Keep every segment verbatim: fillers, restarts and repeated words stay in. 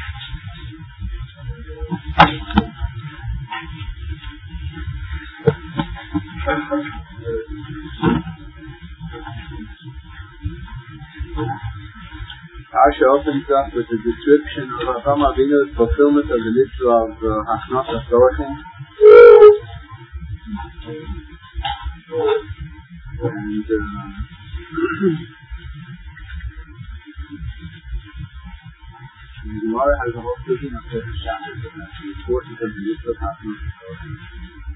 Parsha opens up with a description of Avraham Avinu's fulfillment of the mitzvah of Hachnat HaTorah. And uh, the Gemara has a whole speaking of certain chapters of that, the importance of the mitzvah of Hachnat HaTorah.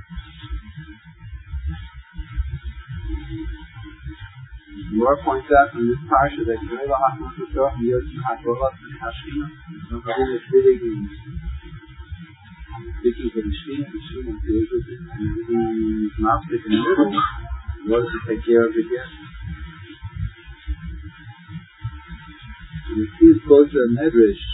The Gemara points out in this parsha that Gemara Hachnat HaTorah Yosef HaTorah and Hashchina. So Rabbi is speaking speaking to the Shechina, the Shechina deals with it, and he's mafsik in the middle in order to take care of the guest. And the Tzis quotes a medrash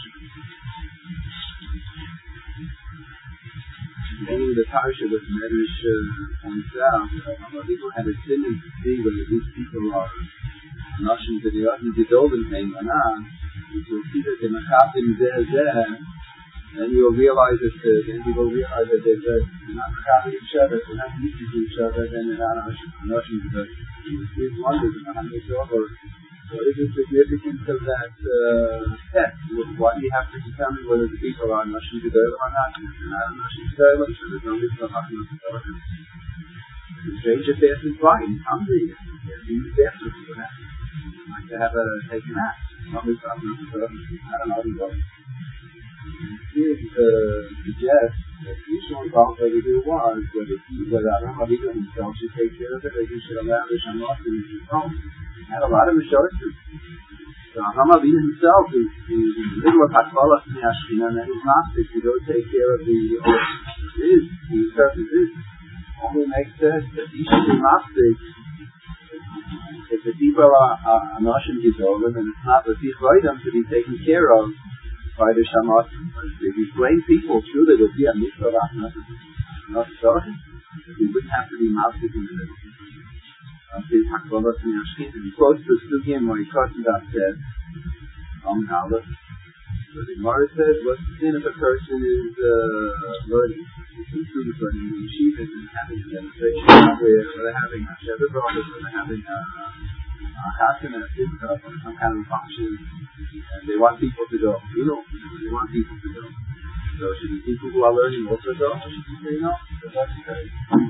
beginning of the parsha, what the medrash uh, points out that Avihu had a sin to see whether these people are Nashim Zediyot Gedolin Heim or not. If you'll see that they're Mechapim Zeh Zeh, then you'll realize that uh, then you will realize that they're, they're not Mechapim each other, they're not used to each other, then they're not Nashim Zediyot. You see it wonders about over what is the significance of that uh, test? Why do you have to determine whether the people are Nashim Zediyot or not? If they're not Nashim Zediyot, so there's no mitzvah of Hachnat HaTorah. The stranger fast is fine, he's hungry, he's being fasted, so what happens? Like to have a take a nap. Not this stuff, not this stuff. I don't know, anybody. Here it uh, suggests that the issue involved what we do was whether he, whether Avraham Avinu himself should take care of it, or he should allow the Shamot to be his own. He had a lot of Meshortim. So Avraham Avinu himself is, is in the middle of Hakbalah and Hashchina, and then he's Mastic to go take care of the is, the surface is. Only makes sense that he should be Mastic. If the people are Anoshim Gedolim, and it's not the Tichroidam to be taken care of by the Shamot. If you blame people, true, there would be a mitzvah of Hachnat HaTorah. We wouldn't have to be Mastic in the middle of the Hakbalah and Hashchina. And he quotes the Sugim where he talks about that on Aleph. So the Gemara says, what's the sin if a person is uh, learning? If the student is learning in the yeshiva and having a demonstration where they're having a Sheva Brachos, or they're having a a chassan and a simcha, or some kind of function, and they want people to go. You know, they want people to go. So should the people who are learning also go? Or should they say no? So that's okay.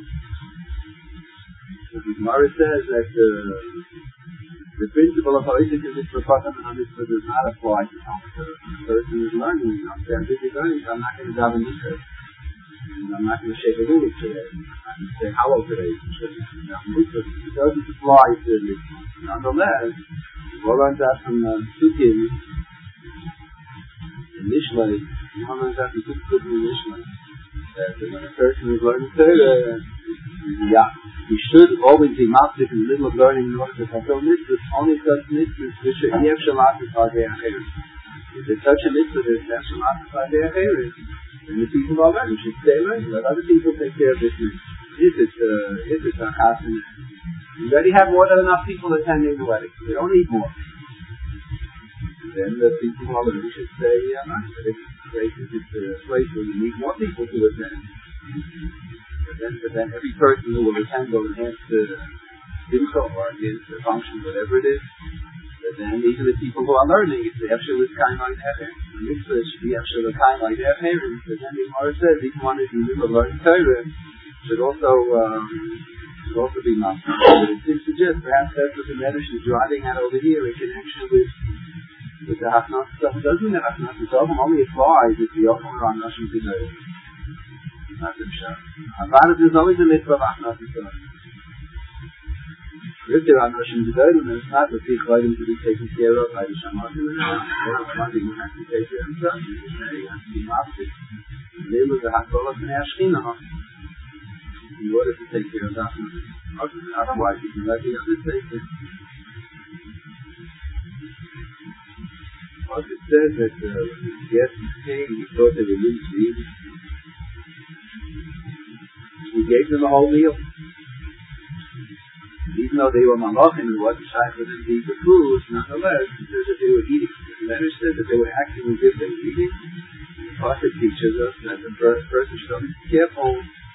So the Gemara says that uh, the principle of Ha'isik is for Patam and Ha'isik does not apply to the person who's learning. You know, if I'm busy learning, so I'm not going to daven Mikra. And I'm not going to shake a lulav today. I'm not going to say hello today. It doesn't apply to the nonetheless, what learns out from uh, Sukkim, in Mishlei, one learns out from Sukkim in Mishlei, that when a person is learning Torah, yeah, he should always be mastic in the middle of learning in order to fulfill mitzvahs, only such mitzvahs which are Yev Shalatis B'Adei Acheres. If there's such a mitzvah that is Yev Shalatis B'Adei Acheres, then the people who are learning should stay learning. Let other people take care of this mitzvah. If it's uh, if it's a chassan, you already have more than enough people attending the wedding. You don't need more. And then the people who are learning should stay uh, learning. But if it's a place where you need more people to attend, But then, but then every person who will attend will enhance the simcha or enhance the function, whatever it is. But then even the people who are learning, it's the Efshel is kind like Echer. The mitzvah should be Efshel is kind like Echer. But then the Gemara says, even one is in the middle of learning Torah, should also um, should also be master. But it seems to suggest perhaps that's what the Medrash is driving at over here in connection with with the Hachnat stuff. It doesn't mean that Hachnat stuff only applies if the Yochel or Nashim Zediyot. Not the Pshat. Havana, there's always a mitzvah of Hachnat stuff. If there are Nashim Zediyot, then it's not the Tzich Vaydim to be taken care of by the Shamatim. Or somebody who has to take care of himself. He has to be master. The name of the Hakbalah and Hashchina, in order to take care of that. Otherwise, you can let the others take it. But it says that uh, when the guest came, he thought they were really sweet. He gave them a whole meal. Even though they were malachim and it wasn't shy for them to eat the food, nonetheless, it says that they were eating. The letter says that they were acting as if they were eating. Pasuk teaches us that the person should be careful.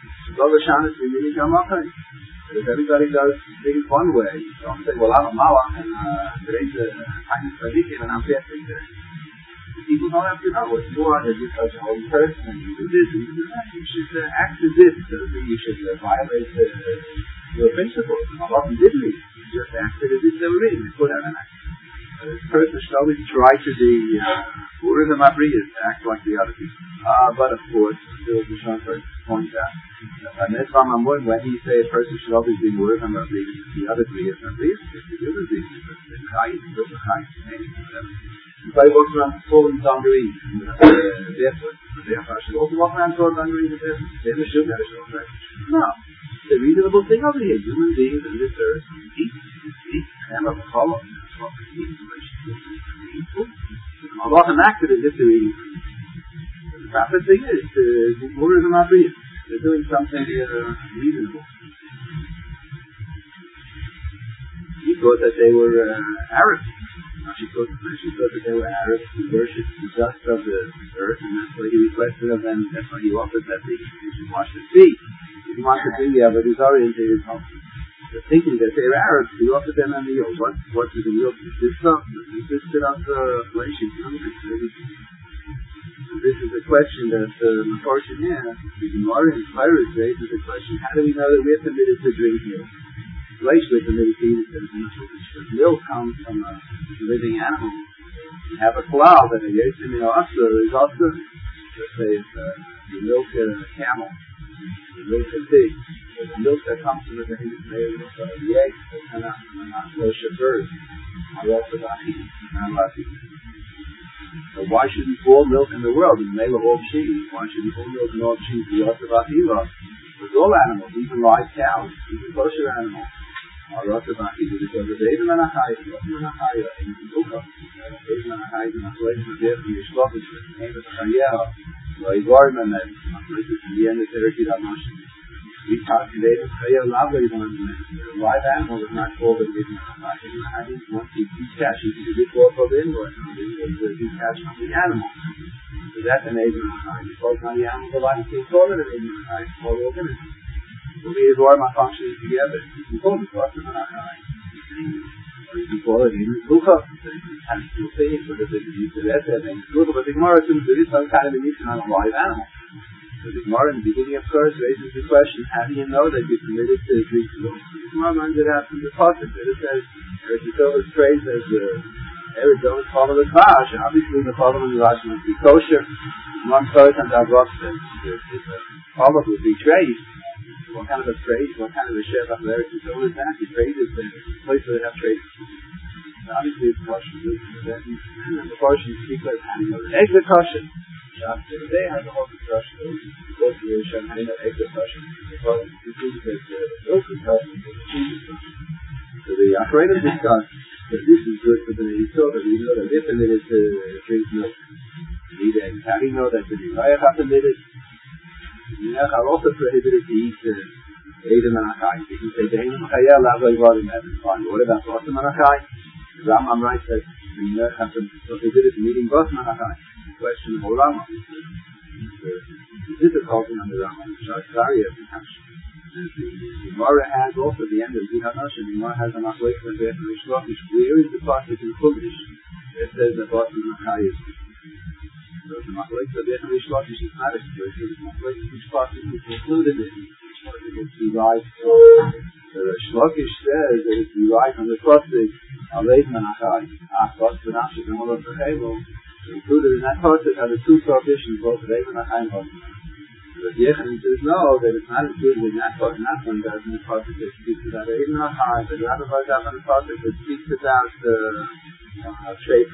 If everybody does things one way, so I'm saying, well, I'm a malach, and uh, today's a tiny tzaddikim, and I'm fasting today. People don't have to know what you are, you're just such a holy person, and you do this, and you do that. You should uh, act as this. Doesn't mean you should uh, violate uh, your principles. Allah didn't mean. You just acted as if they were reading. Put out an act. This person should always try to be poor in the mabriyas, to act like the other people. Uh, but of course, the Shon points out, and that's why I'm when he say a person should always be more than mabriyas, the other mabriyas, mabriyas, the other mabriyas, the chayim, the other chayim, everybody walks around full in dungarees, therefore, therefore I should also walk around full in dungarees, they have a shoe, got a shoe, right? No. It's a reasonable thing over here. Human beings in this earth eat, eat, and a follow. Allah enacted it just to eat. The proper thing is to be more than mabriyas. They're doing something uh, reasonable. He thought that they were uh, Arabs. She thought, she thought that they were Arabs who worshipped the dust of the earth, and that's why he requested of them, that's why he offered that they should wash the feet. If he wanted to be there, but he's oriented his home. Thinking that they were Arabs, he offered them a meal. What, what did the meal consist of? It consisted of uh, flesh and hungry. This is a question that the uh, Mefarshim has. The Gemara in Torah raises the question: how do we know that we're permitted to drink milk? Flesh we're permitted to eat, but milk comes from a living animal. You have a cloud that a yesim in Asur is also, let's say, it's uh, you milk a camel, you milk a pig. The milk that comes from the baby is made of the eggs that come out from the flesh of birds. So why should we pour milk in the world? In the name of all cheese. Why should we pour milk in all cheese? The Yosef Achila. With all animals, even live cows, even kosher animals. Yosef Achila, because the David Menachai, Yosef Menachai, in the Bukhah, David Menachai is in a place of death in Yishlovish, with the name of Chayel, Loi Gorman, and a place of the end of Terekid HaMoshim. We calculated Chayel Lavlei on a live animal is not called a David Menachai. Once you detach, you can get off of the inward, and you detach from the animal. So that's an David Menachai. You focus on the animal, the life is called it a David Menachai, it's called organism. So we have all my functions together. You can call it Yosef Menachai. Or you can call it even Bukhah. So you can still say it, but if it's used to that, that means Bukhah. But the Gemara assumes there is some kind of a mission on a live animal. So the Gemara in the beginning of course raises the question, how do you know that you're permitted to drink milk? The Gemara lines it out from the Pasuk that it says, Eretz Yisrael is praised as the Eretz don't follow the Klash, and obviously the following the Klash must be kosher. One person and Avroch says, if a follower would be praised, what kind of a praise, what kind of a Shevach of Eretz Yisrael is that? He praises the place where they have praise. Obviously it's kosher. And the portion speaks like how do you know the eggs are kosher? They have the whole discussion. Go to the Shem, how do you know eggs are kosher? Because it means that the milk is kosher, and the cheese is kosher. So the Achronim discuss that this is good for the Yisrael, that we know that they're permitted to drink milk. And eat eggs. How do you know that the Yisrael are permitted? The Yisrael are also prohibited to eat Eidim and Achai. You can say, Eidim and Achai, Lavai Varim, that's fine. What about Bosam and Achai? The Rambam writes that the Yisrael have been prohibited from eating Bosam and Achai. The question of Rambam is the difficulty on the Rambam. Shashari of the Kash. The Gemara has also the end of the Hanash, and the Gemara has an Achleik and the Shlokish. Where is the Pasuk in Chumash that says that Bosam and Achai is so the Machlokes of the Shlokish is not explicit. The Machlokes which Pasuk is included in it's derived from the Shlokish says that it's derived from the Pasuk Aleid Menachai Achos Benashik and Olaf Behelo. Included in that Pasuk are the two prohibitions, both Aleid Menachai and Bosam. But the Yechanim says no, that it's not included in that Pasuk. Not one does in the Pasuk that speaks about Aleid Menachai, but the other part of the Pasuk that speaks about uh, trade.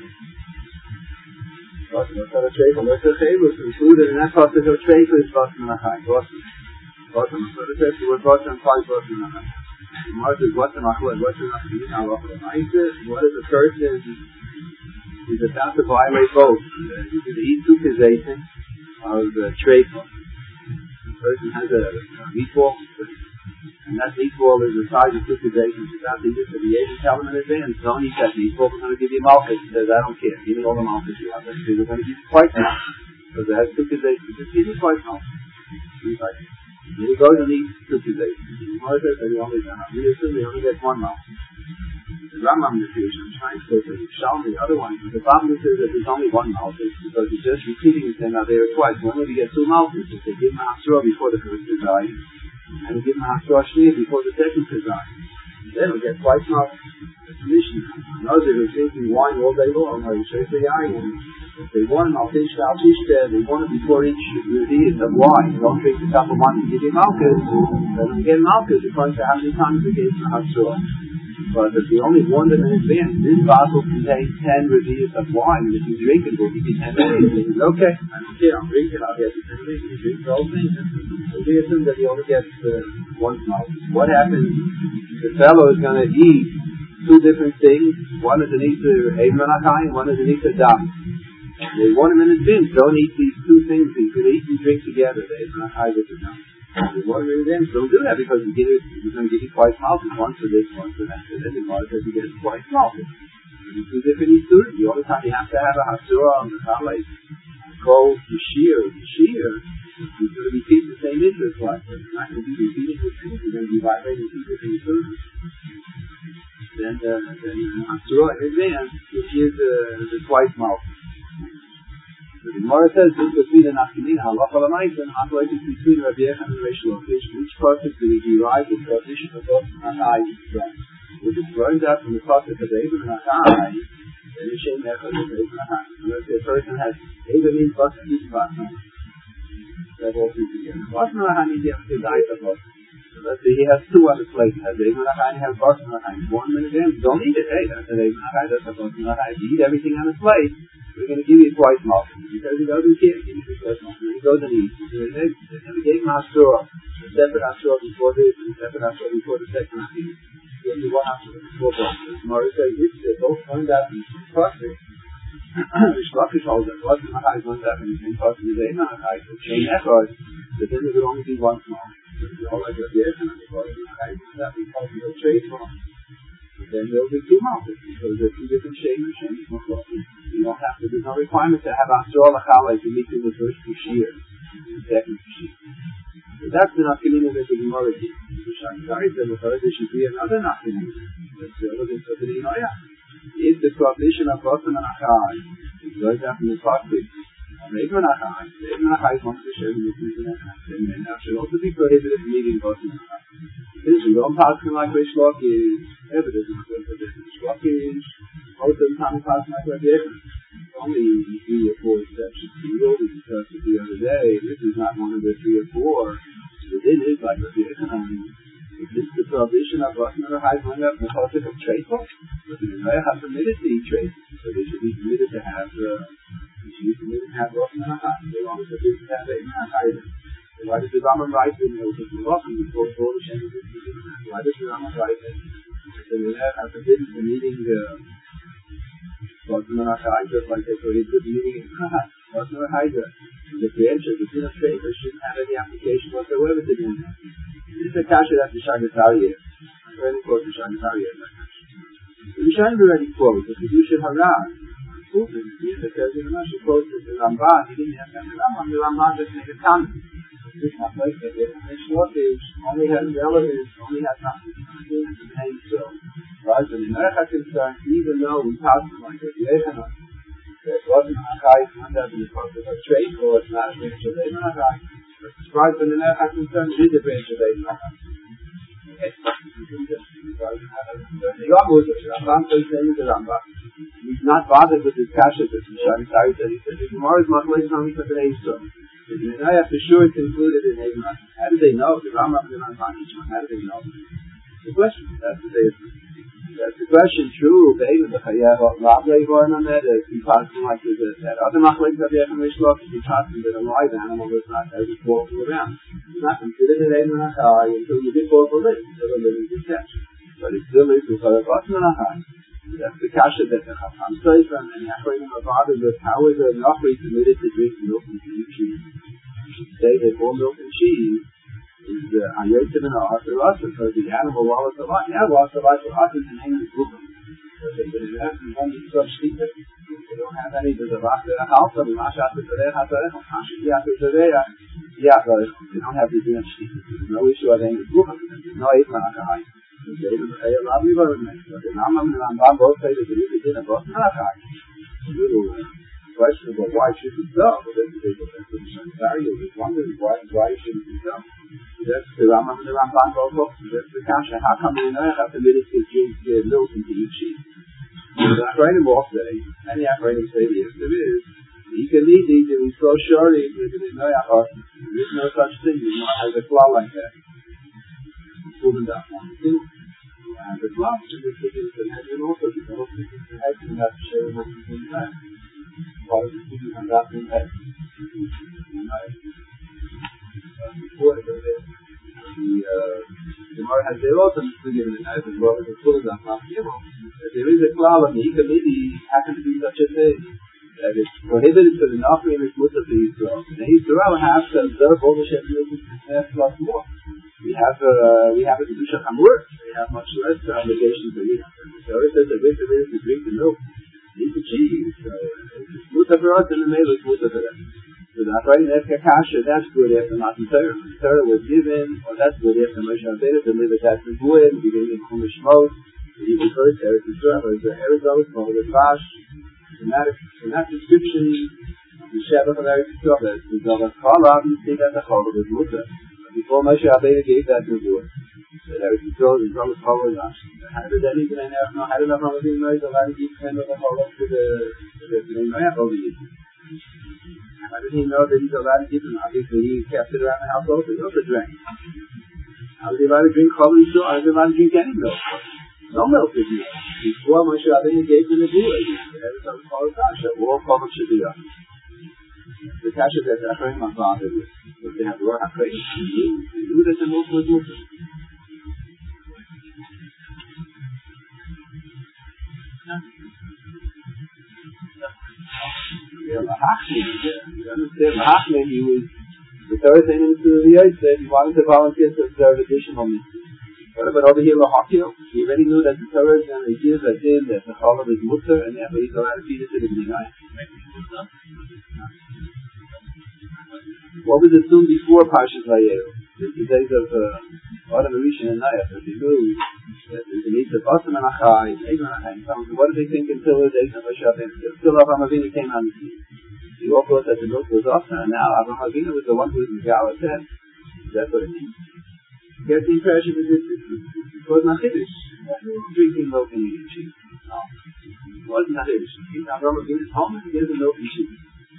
Bosam was not a treifah, but the Chayvus included in that Pasuk of treifah is Bosam and Achai. Bosam. Bosam. So it says the word Bosam implies Bosam and Achai. The Gemara says Bosam Achai, Bosam Achai. What if a person is about to violate both? He's going to eat two kazaytim of the treifah. The person has a meatball, and that meatball is the size of two kazaytim. He's about to eat it, so the agent tells him in advance, don't eat that meatball, we're going to give you malchus. He says, I don't care, give me all the malchus you have. Because we're going to give you twice now. because it has tukization. It's eating quite well. Like, you go to eat tukization. We only, we assume they only get one mouth. The Rambam diffusion, I'm trying to say that it's shown the other one. The problem is that there's only one mouth, because it's just repeating the thing out there twice. When we get two mouths, if they give him a hafsura before the first design, and we give him a hafsura shliach before the second design, then we get twice mouth. Those that are drinking wine all day long, or you say the iron, if they want malkish al-tishta, they want it before each reveal of wine. Don't drink the cup of wine and give you malchus. Let them get malchus according to how many times they gave them a hafsura. But if you only warn them in advance, this bottle contains ten reviews of wine, and if you drink it, we'll give you ten days. He says, okay, I don't care, I'm drinking, I'll get you ten days. You drink the whole thing. So we assume that he only gets uh, one mouth. What happens? The fellow is going to eat two different things. One is an Easter Eivin Achai, and one is an Easter Dam. They warn him in advance, don't eat these two things. You can eat and drink together, the Eivin Achai with the Dam. They warn him in advance, don't do that, because he's going to give you twice malchus, one for this, one for that. And then the Gemara says he gets twice malchus. There's two different Easters. The only time you have to have a hafsura on the Chalais, called Yashir, Yashir, he's going to repeat the same interest like it. He's not going to be repeating the things, he's going to be vibrating two different Easters. Then the hafsura in advance, which is uh, the twice malchus. The Gemara says this was between the Nachmanina, halacha l'maisa, and operated between Rabbi Yechon and Reish Lakish. Which purpose do we derive the prohibition of both Achai from? If it's learned out from the process of Eivin and Achai, then it's Shem Echad of Eivin and Achai. If a person has Eivin means Basar Kis Basar, that all three together. Basar Achai means you have to die to Basar. So let's say he has two on the plate. He has Eivin and Achai and he has Basar Achai. One minute in, don't eat it. Hey, that's an Eivin and Achai, that's a Basar Achai. If you eat everything on the plate, we're going to give you twice malchus. Because he doesn't care, give you twice malchus. He goes and eats. So they never gave him hafsura. A separate hafsura before this, and a separate hafsura before the second hafsura. He only one hafsura before both. The Gemara says this, they both learned that in the same process. Reish Lakish holds that Basar Achai learned that in the same process as Eivin Achai. So Shem Echad, but then there would only be one malchus. So if you all like Rabbi Yechon and Basar Achai, that we call it a trade for him. Then there will be two malchus, because there are two different Shem and Shem. You don't have to, there's no requirement to have hafsura l'chalei to meet in the first Yashir, the second Yashir. So that's the Nachmanina that the Gemara did. The Shankari said, well, there should be another Nachmanina. That's the other thing for the Inoya. Is the prohibition of Basar and Achai, it goes out from the Pasuk, of Eivin Achai. Eivin Achai is one of the Shem and Eivin Achai. And that should also be prohibited from eating Basar and Achai. Since we don't pass him like Reish Lakish, evidence is good for this. Reish Lakish, most of the time we pass him like Rabbi Yechon. Only three or four exceptions. We will be discussed it the other day. This is not one of the three or four. Within it, like Rabbi Yechon, if this is the prohibition of Basar and Achai going up in the process of treifa, but the Gemara has permitted to eat treifa, so they should be permitted to have, uh, they should be permitted to have Basar and Achai. They want to be to have Eivin Achai. Why does the Rambam write in the Basar before all the Shem? Why does the Rambam write in the Gemara has forbidden from eating Basar and Achai, just like they prohibited eating Basar and Achai? The creation, the sin of treifa, shouldn't have any application whatsoever to them. This is a kasha that the Shagatariya. I'm going to quote the Shagatariya. The Rishonim already quote the Kedusha Haran. Proven, the Kedusha Haran, she quotes the Ramban. He didn't have the Ramban. The Ramban just made a comment. This is not like that. Reish Lakish only has relatives, only has nothing to do with the name. So, right, when the Mercha concerned, even though we pass it like Rabbi Yechon, that Basar and Achai is one that is part of a trade, or it's not a branch of Eivin Achai. But as far as the Mercha concerned, it is a branch of Eivin Achai. Okay? The Yomud, the Rambam says the Rambam. He's not bothered with his kasha that the Shagatari said. He said, the Gemara is machlokes only for the Eisur. The Menaya for sure it's included in Eivin Achai. How do they know? The Rambam and the Rambam each one. How do they know? The question. That's the That's the question. True. Be'eivin b'chayev Rav Leivor on that. If he passed him like that other machlokes Rabbi Yechon Reish Lakish, he passed him that a live animal was not as it's walking around. It's not considered in Eivin Achai until you get both of it. Until the living conception. But it still is because of Basar and Achai. That's the kasha that the Chacham says, and the Achronim are bothered with how is a Nachri permitted to drink milk and cheese. You should say that all milk and cheese is on Yotzim and Arthur Rasa, because the animal while it's alive, yeah, while it's alive for us, it's the name of the group. So they didn't have to run these such secrets. They don't have any, there's a rock that a house, but Mashat is there, Hatarech, Mashat Yak is there, Yak, they don't have to do anything. There's no issue of any book, there's no Eichmann Akahai. They don't have a lot of people in it. The Rambam and the Rambam both say that there is a din of both Akahai. It's a little question about why should it so, but then they go back to the Shankariya, there's wondering why, why should it be so. That's the Rambam and the Rambam both, that's the Kasha. How come we know how to minister drink milk into each sheep? The Achrayim will say, any Achrayim say yes, there is. He can lead these, and he's so sure that there is no such thing as a flaw like that. He's proven that one thing. And the flaw is the thing is the head, and also the whole thing is the head, and that's sharing what he's doing that. Part of the thing is that in head. Before I go there, the Gemara has their own figure in the head as well as the full of that not given. There is a cloud on the Ikamidi happens to be such a thing that it's prohibited for the Nafri and it's mutter for Yisrael. And Yisrael has to observe all the Shemiyot and plus more. We have uh, we have a Kedusha Hamur. We have much less obligations than we have. So it says that we're permitted to drink the milk, eat the cheese. So it's mutter for us and the male is mutter for them. So that's right in Efka Kasha, that's good after Matan Torah. Torah was given, or that's good after Moshe Rabbeinu to live at that Nebuah, beginning in Chumash Shmos. Even first, Eretz Yisrael, or the Eretz Yisrael, the Vash, in that description, the Shevach of Eretz Yisrael, the Zohar Chala, you see that the Chala was Mutter. Before Moshe Rabbeinu gave that Nebuah, that Eretz Yisrael, the Zohar Chala was Vash. How did that even know? How did Avraham Avinu know that he came to the Chala to the Bnei Noach over the Yisrael? How did he know that he's allowed to give them? Obviously, he kept it around the household, he also drank. How was he allowed to drink Chala Yisrael? How was he allowed to drink any milk? No milk is used. Before Moshe Rabbeinu gave them the Nebuah, every time called Kasha, all Chala should be up. The Kasha that the Achrayim are bothered with, if they have the word Achrayim, they knew that the milk was mutter. Yeah, Lahachli, you understand, Lahachli, he was, the third thing in the Yosef said he wanted to volunteer to observe additional mitzvahs. But over here, Lahachil, he already knew that the Torah is going to give a din that the Chalav is mutter, and therefore he's allowed to feed it to the Bnei. What was assumed before Parshas Vayera? The days of uh, Adam Rishon and Noach, that they knew that the needs of Osam and Achai, Egan and Achai. So what did they think until the days of Moshe Rabbeinu? Still Avraham Avinu came on the scene. They all thought that the milk was Osam, and now Avraham Avinu was the one who was in Galah said. That's what it means. Get the impression that this is was not Chiddush. Drinking milk and eating cheese. No. It wasn't a Chiddush. He's not Avraham Avinu is home and he gives the milk and cheese.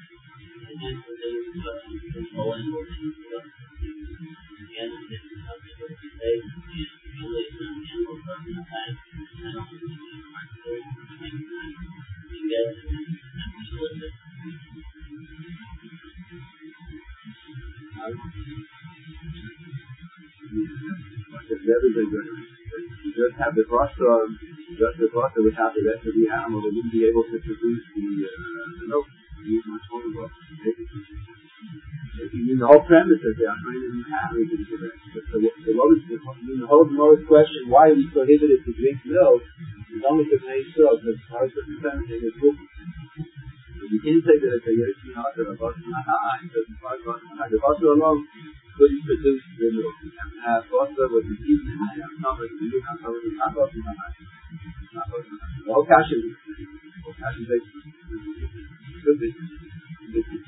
You just have the foster, just the foster would have the rest of the animal, they wouldn't be able to produce the, uh, the milk. Use much more of if you mean the whole premise that they are trying to have it into that. But the, the, what is the, I mean, the whole most question, why are we prohibited to drink milk, is only to make sure that as far as the premise is cooking. You can't say that it's a Yerushin Aser, a Boston Ahai, because as far as Boston Ahai, the Boston alone couldn't produce the milk. You have to have Boston with the season in it, and some of the milk, and some of the not Boston Ahai. Not Boston Ahai. The whole cash is, the whole cash is based on good business. Good business.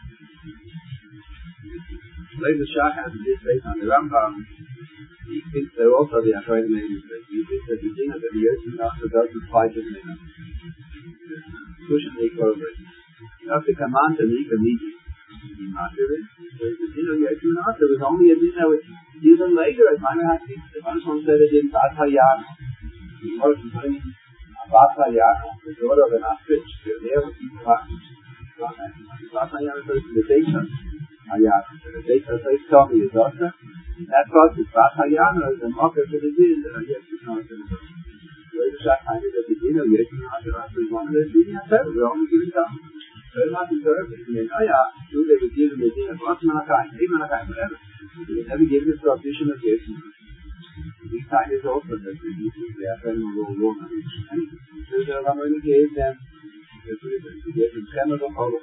Later Shah has this based on the Rambam. He thinks that also the Achrayim is that he thinks that the thing that the Yerushin Aser doesn't apply to the Nina. Pushing the equilibrium. You have to command to make a meeting. The din of Yerushin Aser was only a din that was even later. As Minor Hakim, the first one said it in Bat Hayano. He was putting a Bat Hayano, the daughter of an Astrich. There was the Bat Hayano says to the Deitha Hayano. The Deitha says, tell me, is Aser. That process, Bat Hayano, is a marker for the din that Yerushin Aser is Aser. The Shah kind of that the din of Yerushin Aser is one of the din of Torah. We're only giving time. So it's not in Torah. It's in Ayah. Do they would give them the din of Osman Achai, Eman Achai, whatever. They would never give this prohibition of Yerushin Aser. These kind is also that the Yisrael, they are telling them all along. So the Ramoni gave them That's what it is. You get the chemical color.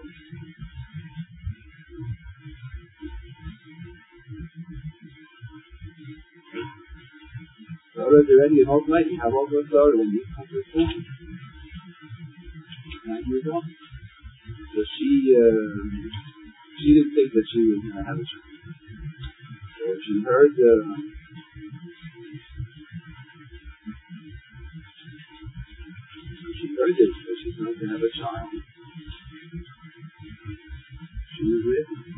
So that's already an old lady. How old was Sarah when you come to the school? Nine years old. So she, uh, she didn't think that she was going to have a child. So she heard, uh, she heard this, that she's going to have a child. She was with him.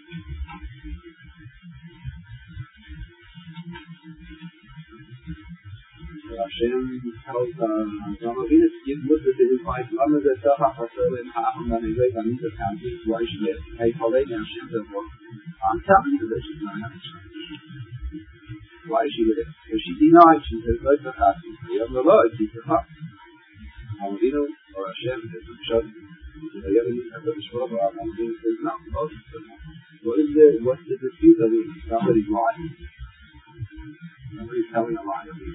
So Hashem tells Avraham Avinu to give Musa to his wife, Lama Zesach HaChasel in Ha'achim Vanegay Vanita County. Why she gets paid for late? And Hashem says, well, I'm telling you that she's going to have a child. Why is she with it? Because she denied. She says, Lo Tzachati. You have the Lord, she's the Chach. Avinu or Hashem says, Shut. Because the other needs to have the Shvah, but Avraham Avinu says, no, Moses says, no. What is the, what's the dispute of it? Somebody's lying. Somebody's telling a lie of it.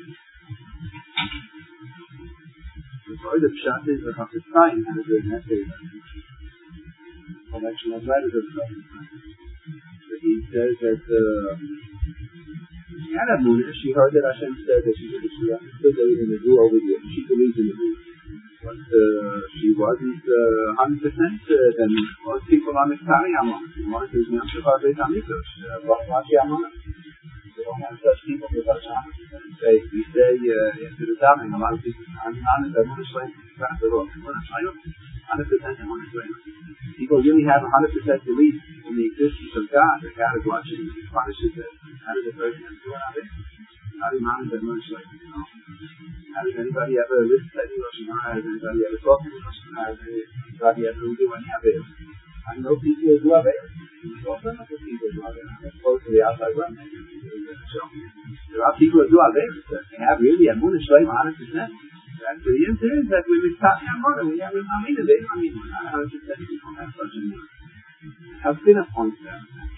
The part of Pshat is that Chafetz Chaim had a good essay collection of letters of Chafetz Chaim. But he says that uh, she had a moon. She heard that Hashem said that she, she understood that it was in the Guru over here. She believes in the Guru. But uh, she wasn't uh, one hundred percent uh, then most people on the Kari Amon. Most is not about the Tamitos. What was the Amon? We don't have such people with us on. Say, we say uh, into the Damming, a lot of people, I'm not in the Muslim, that's the wrong. one hundred percent in Muslim. People really have one hundred percent belief in the existence of God, that God is watching and punishes it. How does a person do it? How do you manage that Muslim? How does anybody ever listen to any Russian? How does anybody ever talk to Russian? How does anybody ever do any of it? I know people who love it. Also, not the people who love it. As opposed to the outside world, maybe people who show. There are people who do have it. They have really a moon shleim one hundred percent. And the answer is that we will start our mother. We have a mean of it. I mean, one hundred percent people have such a moon. Have been a point there.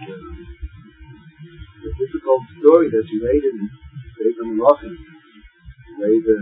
The difficult story that you read in Beit HaMelachim, read in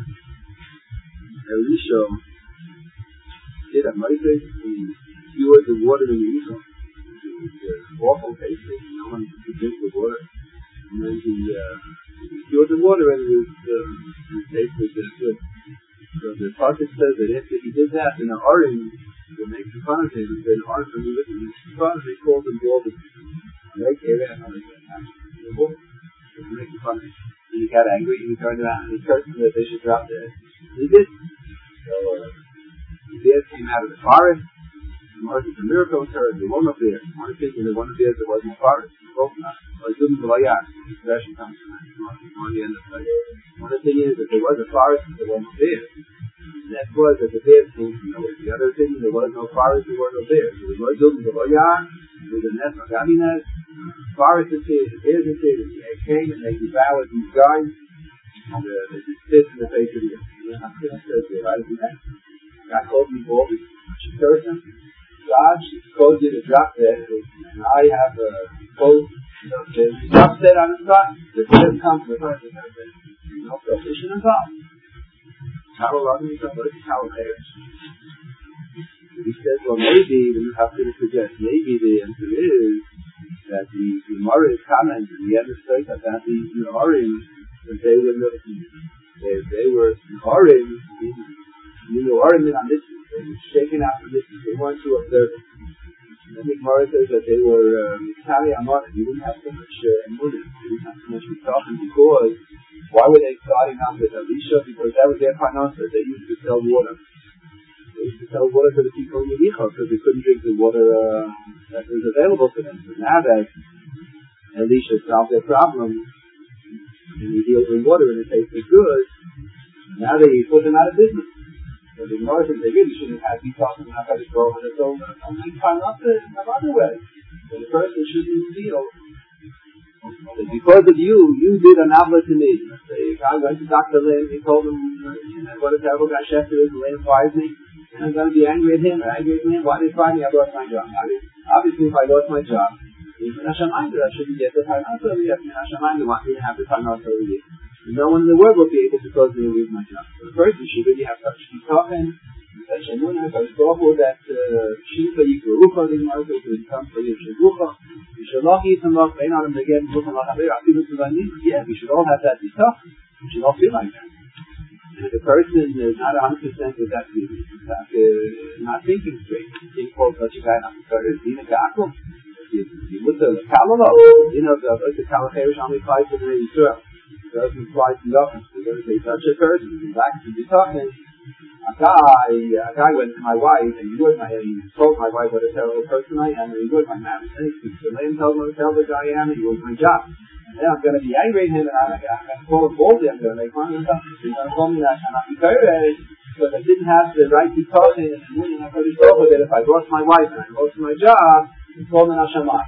Elisha, did a mitzvah. Cured the water in the Yisrael. It was awful tasting. No one could drink the water. And then he, uh, he cured the water and it was, uh, the taste was just good. So the prophet says that after he did that, in the Arim, they make fun of him, and then Arim, when he listened to the fun, they called him Golden. And they came in and they said, they make fun of him. And he got angry and he turned around and he cursed them that they should drop dead. And he did. So, uh, the bear came out of the forest. Moses, the miracle occurred. There was no fear. One of the things, there was no fear, there was no forest. Both not. So it didn't go like that. The expression comes from that. On the end of the day. One of the things is that there was a forest, there was no fear. That was that the bears came from nowhere. The other thing, there was no forest, there was no bears. So there was no fear. There was a nest of Gabinas. Forest is here, the bears is here. They came and they devoured these guys. And uh, they just spit in the face of the earth. And I'm going to say, right at the end. God called me Bobby. She cursed him. God, she told you to drop dead, and I have a quote, the drop dead on the spot, the dead comes with her, there's no prohibition involved. How long is it? What is how it is? He says, well, maybe, then you have to suggest, maybe the answer is that the Gemara's comment in the other state about the Gemara's, that they were not, they, they were Gemara's, you know, Gemara's on this. They were shaken out from this. They weren't to observe it. And the Gemara says that they were Mikali um, Amon. You didn't have so much uh, emunah. You didn't have so much talking because why were they starting off with Elisha? Because that was their parnasa. They used to sell water. They used to sell water to the people in Yericho because they couldn't drink the water uh, that was available to them. So now that Elisha solved their problem and he healed with water and it tasted good, now they put them out of business. So the Gemara says they really shouldn't have been talking about how to grow on its own. Something kind of some other way. So the person shouldn't feel that because of you, you did an avla to me. Say, if I went to Doctor Lynn, he told him, you know, what a terrible guy Shefter is, and Lynn fires me, and I'm going to be angry at him, or angry at him. Why did he fire me? I lost my job. I mean, obviously, if I lost my job, even Hashemayim, I shouldn't get the parnasa over here. Hashemayim wants me to have the parnasa over here. No one in the world will be able to cause me to lose my job. So the person should really have such be talking, such a Emunah HaKadosh Baruch Hu that Shinka Yikrucha Ligmar to become for Yishurucha. Yishaloch Yitzamach Bein Adam Neged Mucham Lachaber Afilu Tzuvanim. Yeah, we should all have that bitach. We should all feel like that. And if the person is not one hundred percent with that feeling, in fact, uh, not thinking straight, think for such a guy not to start, Dina Gakum. You put the Kalala, you know, the Kalacherish only applies to the Yisrael. It doesn't apply to nothing. So there's a such a person, in fact, to be talking. A guy, a guy went to my wife, and he would my, he told my wife what a terrible person I am, and he would my marriage. And he speaks to me and tells me what a terrible guy I am, and he was my job. And then I'm going to be angry at him, and I'm going to call him boldly. I'm going to make fun of him. He's going to call me that I'm not encouraged, because I didn't have the right to talk to him, and when I could have told that if I lost my wife and I lost my job, it's called an Hashemayim.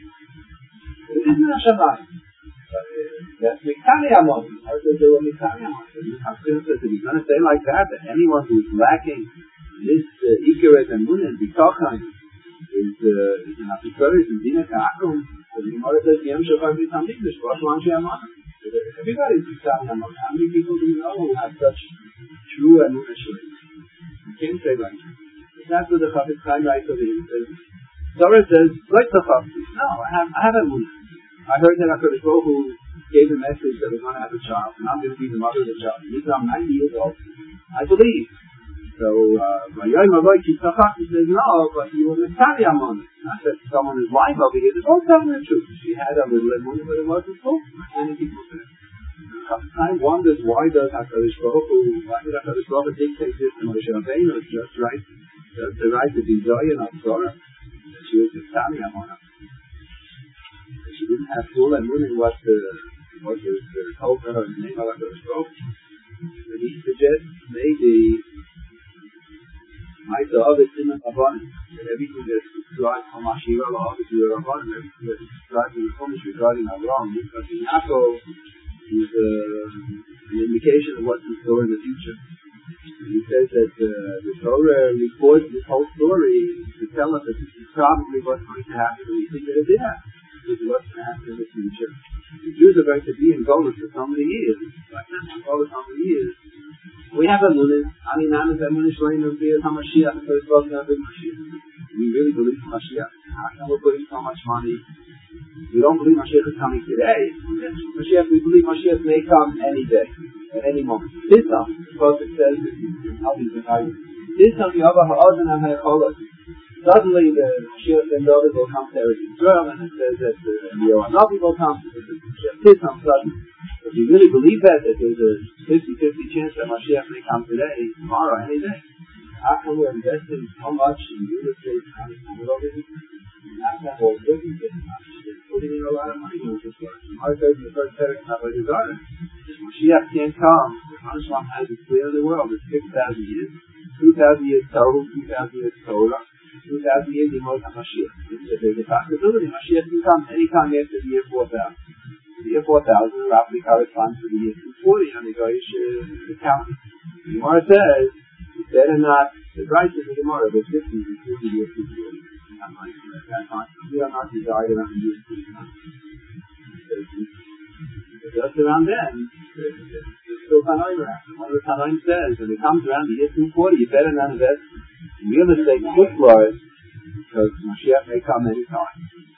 It isn't Hashemayim. That's Miktani Amon. Or does it was Miktani Amon? If he's going to say like that, that anyone who's lacking this Ikaret and Munah and Bitachon is not encouraged in Dina Ka'akum, so the Gemara says, Yem Shofar B'Tam Mikdash, Rosh Lanshi Amon. Everybody's Miktani Amon. How many people do you know who have such true and Munah shleim? You can't say like that. That's what the Chafetz Chaim writes over here. He says, Torah says, like the Chafetz. No, I have, I have a Munah. I heard that HaKadosh Baruch Hu gave a message that we're going to have a child, and I'm going to be the mother of the child. And even I'm ninety years old, I believe. So, my young mother, she says, no, but you were Miktani Amon. Not that someone is lying over here. They're both telling the truth. She had a little Emunah, but it wasn't full. Many people say. I wonders why does HaKadosh Baruch Hu, why did HaKadosh Baruch Hu dictate this to Moshe Rabbeinu? It's just right, just the right to be Zoya and Absorah. She was Miktani Amon. She didn't have full Emunah in what the what was told to her in the name of HaKadosh Baruch Hu. And he suggests maybe Ma'aseh Avos Siman Rabbanim, that everything that's described from Ashira Avos to Rabbanim, everything that's described in the Chumash regarding Avraham, because in Yaakov is uh, an indication of what's in store in the future. He says that uh, the Torah records this whole story to tell us that this is probably what's going to happen, and we think that it did happen. This is what's going to happen in the future. The Jews are going to be in Golus for so many years. Like that, in Golus for so many years. We have a Munah. I mean, I'm a Munah Shleim of the HaMashiach, the first book of the Mashiach. We really believe in Mashiach. How can we put in so much money? We don't believe Mashiach is coming today. Mashiach, we believe Mashiach may come any day, at any moment. This time, because it says, I'll be the guy. This time, you have a Ha'adon and Ha'cholot. Suddenly, the Mashiach and David will come to Israel, and it says that the Yohanavi will come. This time, suddenly. If you really believe that, that there's a fifty-fifty chance that Mashiach may come today, tomorrow, any day, how come we're investing so much in real estate and over here? That's that whole business thing. Putting in a lot of money into this work. Our says in the first paragraph of our desire, Mashiach can't come. The Hashem has it clear in the world. It's six thousand years. two thousand years Torah, two thousand years Torah, two thousand years Yemot HaMashiach. There's a possibility Mashiach can come anytime after the year four thousand. The year four thousand roughly corresponds to the year two forty on the Goyish account. The Gemara says, it's better not, the price of the Gemara, but fifty before the year two forty. We are not desired around the year two forty. Just around then, there's still Tanoim around. One of the Tanoim says, when it comes around the year two forty, you better not invest in real estate and foot floors, because Mashiach may come any time.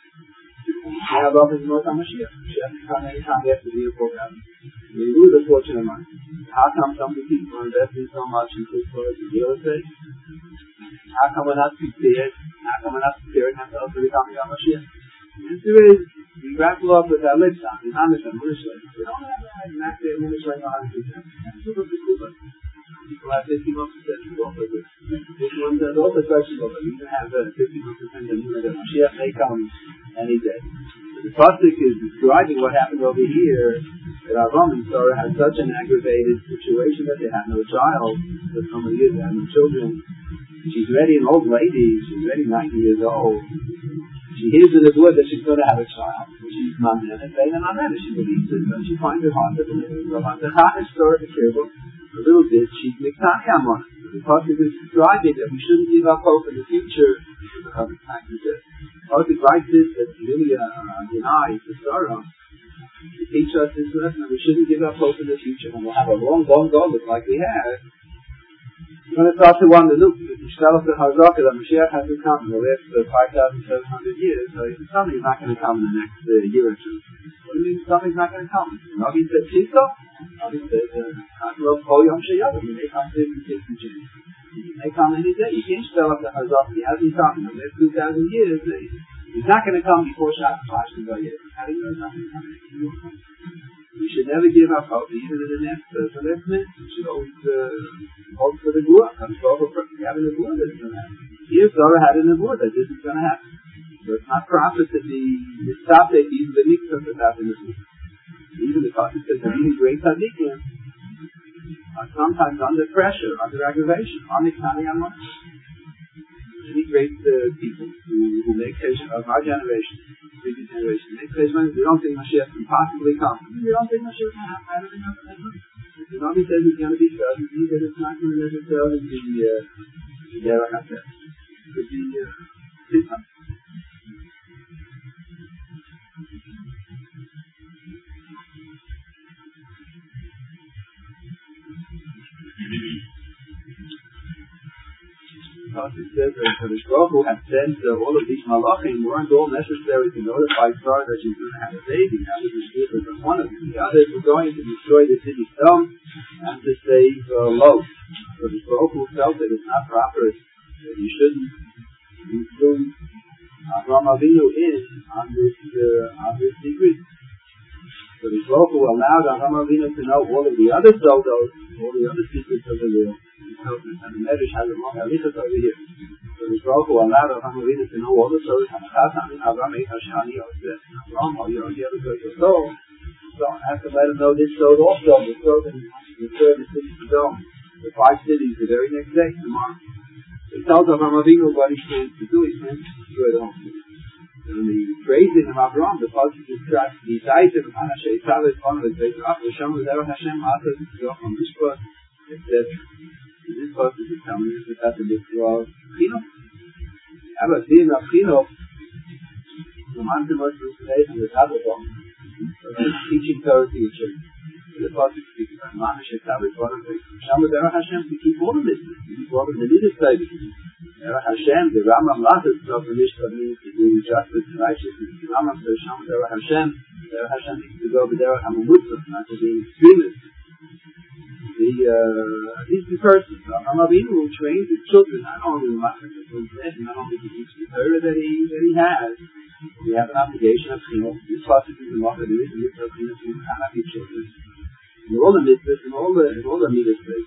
Now, about his Yemot HaMashiach. Mashiach may come any time after the year four thousand. We lose a fortune of money. How come some people are investing so much in foot floors and real estate? How come we're not prepared? How come we're not prepared ourselves for the coming of Mashiach? The answer is, we grapple up with our lips on the Hamish and Munah Shleim. We don't have that exactly a Munah Shleim one hundred percent. People have fifty-one percent of all of it. This one does also questionable, but you can have a fifty-one percent of Munah that Mashiach may come any day. The Pasuk is describing what happened over here, that Avraham and Sarah had such an aggravated situation that they had no child for so many years, they had no children. She's already an old lady, she's already ninety years old. She hears in the word that she's going to have a child. She's Mamen and Bein and Amen. She believes it, and she finds it hard to believe it. But the Chacham story of the Kibbutz, a little bit, she's Miktani Amon. The Pasuk is describing that we shouldn't give up hope in the future. The Pasuk writes this, that really uh, denies the Sarah to teach us this lesson, that we shouldn't give up hope in the future. When we'll have a long, long goal like we have, we're going to start to wonder, look, if the tell us the Hazaka that Mashiach hasn't come in the last uh, five thousand seven hundred years, so something's not going to come in the next uh, year or two. What do you mean something's not going to come? Navi said Chiso. Navi said, not love Kol Yom Sheyad. He may come to fifty James. He may come any day. You can't tell us the Hazaka. He hasn't come in the last two thousand years. He's not going to come before Shabbat Pashin Bayir. How do you know he's not going to come? We should never give up hope, even in the next uh, for next minute. We should always uh, hope for the Gua. Comes over for having a Gua that is going to happen. Here, Zora had a Gua that this is going to happen. So it's not proper to be mistapek, even the Niksa that happened this week. Even the Pasuk says that really great tzaddikim are sometimes under pressure, under aggravation, on the Knani Amon. Many great uh, people who, who make patient of our generation, previous generation, make patient. We don't think Mashiach can possibly come. We don't think Mashiach can happen. I don't think Mashiach can happen. If nobody says it's going to be so, it means that it's not going to necessarily be there. Like I said, it could be uh, something. It says that Kadosh Baruch Hu had sent uh, all of these malachim weren't all necessary to notify Sarah that she's going to have a baby. That was the spirit of one of them. The others were going to destroy the city stone and to save uh, Lot. Kadosh Baruch Hu felt that it's not proper, that you shouldn't include Avraham Avinu in on this uh, on this degree. Kadosh Baruch Hu allowed Avraham Avinu to know all of the other soldos, all the other secrets of the world. And the Medrash has a long alichas over here. So the Baruch Hu allowed Avraham Avinu to know all the stories. Avraham ate Hashani, Avraham, you know, the other stories of soul. So I have to let him know this story also. The story in the third city of Sodom, the five cities, the very next day, tomorrow. So he tells Avraham Avinu what he's going to do. He's going to destroy the whole city. And the praising of Avraham, the Pasuk describes the Isaiah of Hanashei Talit, one of his great Rav, the Shem of Hashem, Asad, Yocham, Mishpat, et cetera. This pasuk is telling us that that's a mitzvah of chinuch. How about seeing of chinuch? The mantra was today from the Tabernacle. Teaching Torah to your children. The pasuk speaks about Manish Etabit, one of the Shamu Derech Hashem to keep all of this. To keep all of the leaders studies. Derech Hashem, the Rambam Latas, of the Mishpat means to do justice and righteousness. The Rambam says Shamu Derech Hashem. Derech Hashem means to go over Derech Hamamutza, not to be extremist. The uh, these two persons, Avraham Avinu trains his children not only in Masach HaTorah, not only to teach the Torah that he that he has. We have an obligation of chinuch. This pasuk is the mother. There is a mitzvah of chinuch to Hanafi children. In all the mitzvahs, in all the in all the mitzvahs,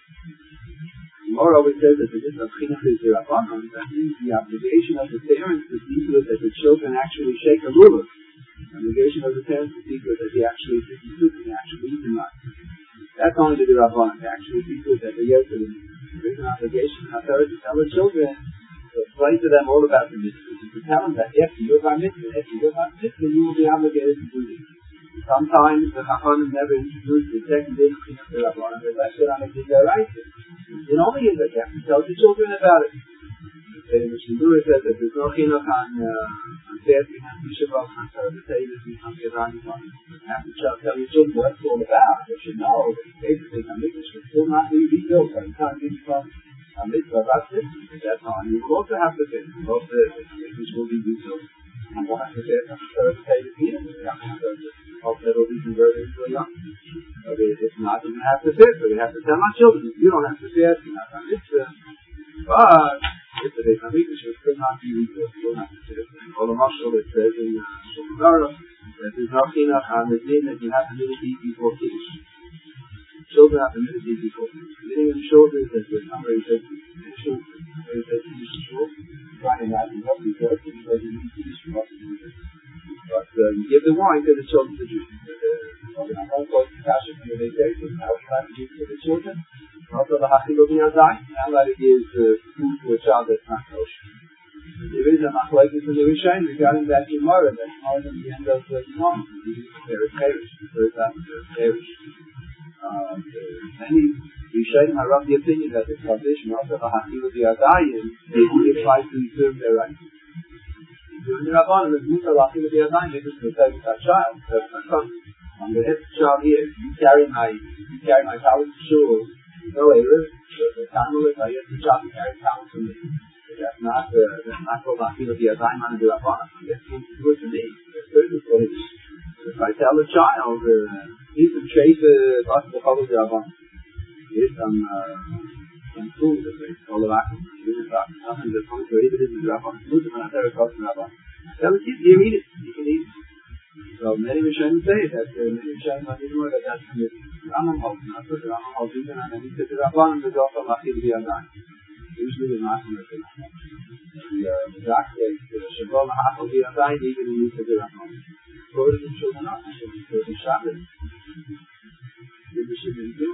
the Gemara always says that the mitzvah of chinuch is the rabbanon. That means the obligation of the parents to see to it that the children actually shake a ruler. The obligation of the parents to see to it that they actually sit and sleep and they actually eat and not. That's only to the Rabbanan. Actually, people that they go to the there's an obligation on Torah to tell the children, to explain to them all about the mitzvahs, and to tell them that after you're by mitzvah, after you're by mitzvah, you will be obligated to do this. Sometimes the Chachamim never introduced the second day of the Rabbanan, they left it on a Gidei Raisa. It only is that you have to tell the children about it. The Mishnah says that there's no chinuch on fasting, on Tisha B'Av, on Torah B'Tevis, on Kedani, on you have to tell your children what it's all about. They should know that basically a mitzvah should still not be rebuilt by the time you become a mitzvah about this. At that time, you will also have to fit. Both the mitzvahs will be rebuilt. And we'll have to fit on Torah B'Tevis here. We have to have to hope that it will be converted into a young. But if not, then we have to fit. But we have to tell our children, you don't have to fit. You're not a mitzvah. But if the Beis HaMikdash could not be rebuilt, you don't have to fit. All the mashal that says in Shulchan Aruch that there's no chinuch on the din that you have to meditate before Kiddush. Children have to meditate before Kiddush. Many of the children that the somebody says Kiddush, somebody says Kiddush is shul, trying to imagine what we get because you need Kiddush from what you do. But uh, you give the wine to the children to drink. I'm not going to cash it from the Beis HaMikdash, how we try to give to the children. Also the Hachil of Yadai, now that it gives uh, food to a child that's not kosher. There is a machlokes in the Rishonim regarding that Gemara, that Gemara at the end of the Yom, there is Perish, the first after there is Perish. Many Rishonim are of the opinion that the tradition also the Hachil of Yadai only applies to serve their rights. During the Rabbanan, the Musa Hachil of Yadai, maybe it's to protect that child, that's my son. I'm going to hit the child here, you carry my, you carry my child to shul, no error. The Talmud is like the job to carry Talmud to me. That's not uh, that's not called Achilas Yadayim on the Rabbanan. That's good to me. That's good for it. If I tell a child, uh, you can trace uh, what's the call of the Rabbanan. Here's some uh, some food that they call the Rabbanan. Something that's going to eat it is the Rabbanan. Food is not there, it's the Rabbanan. Tell the kid, you eat it. You can eat it. So many Rishonim say that uh, many Rishonim are more that that's from the Rambam holds, not the Rambam holds even, and then he said the Rabbanan is also Achilas Yadayim. Usually the Mashma is the Mizrach says the Shabbat Achilas Yadayim even in the Rabbanan. Go to the children up, go to the Shabbos. Give the Shabbat do.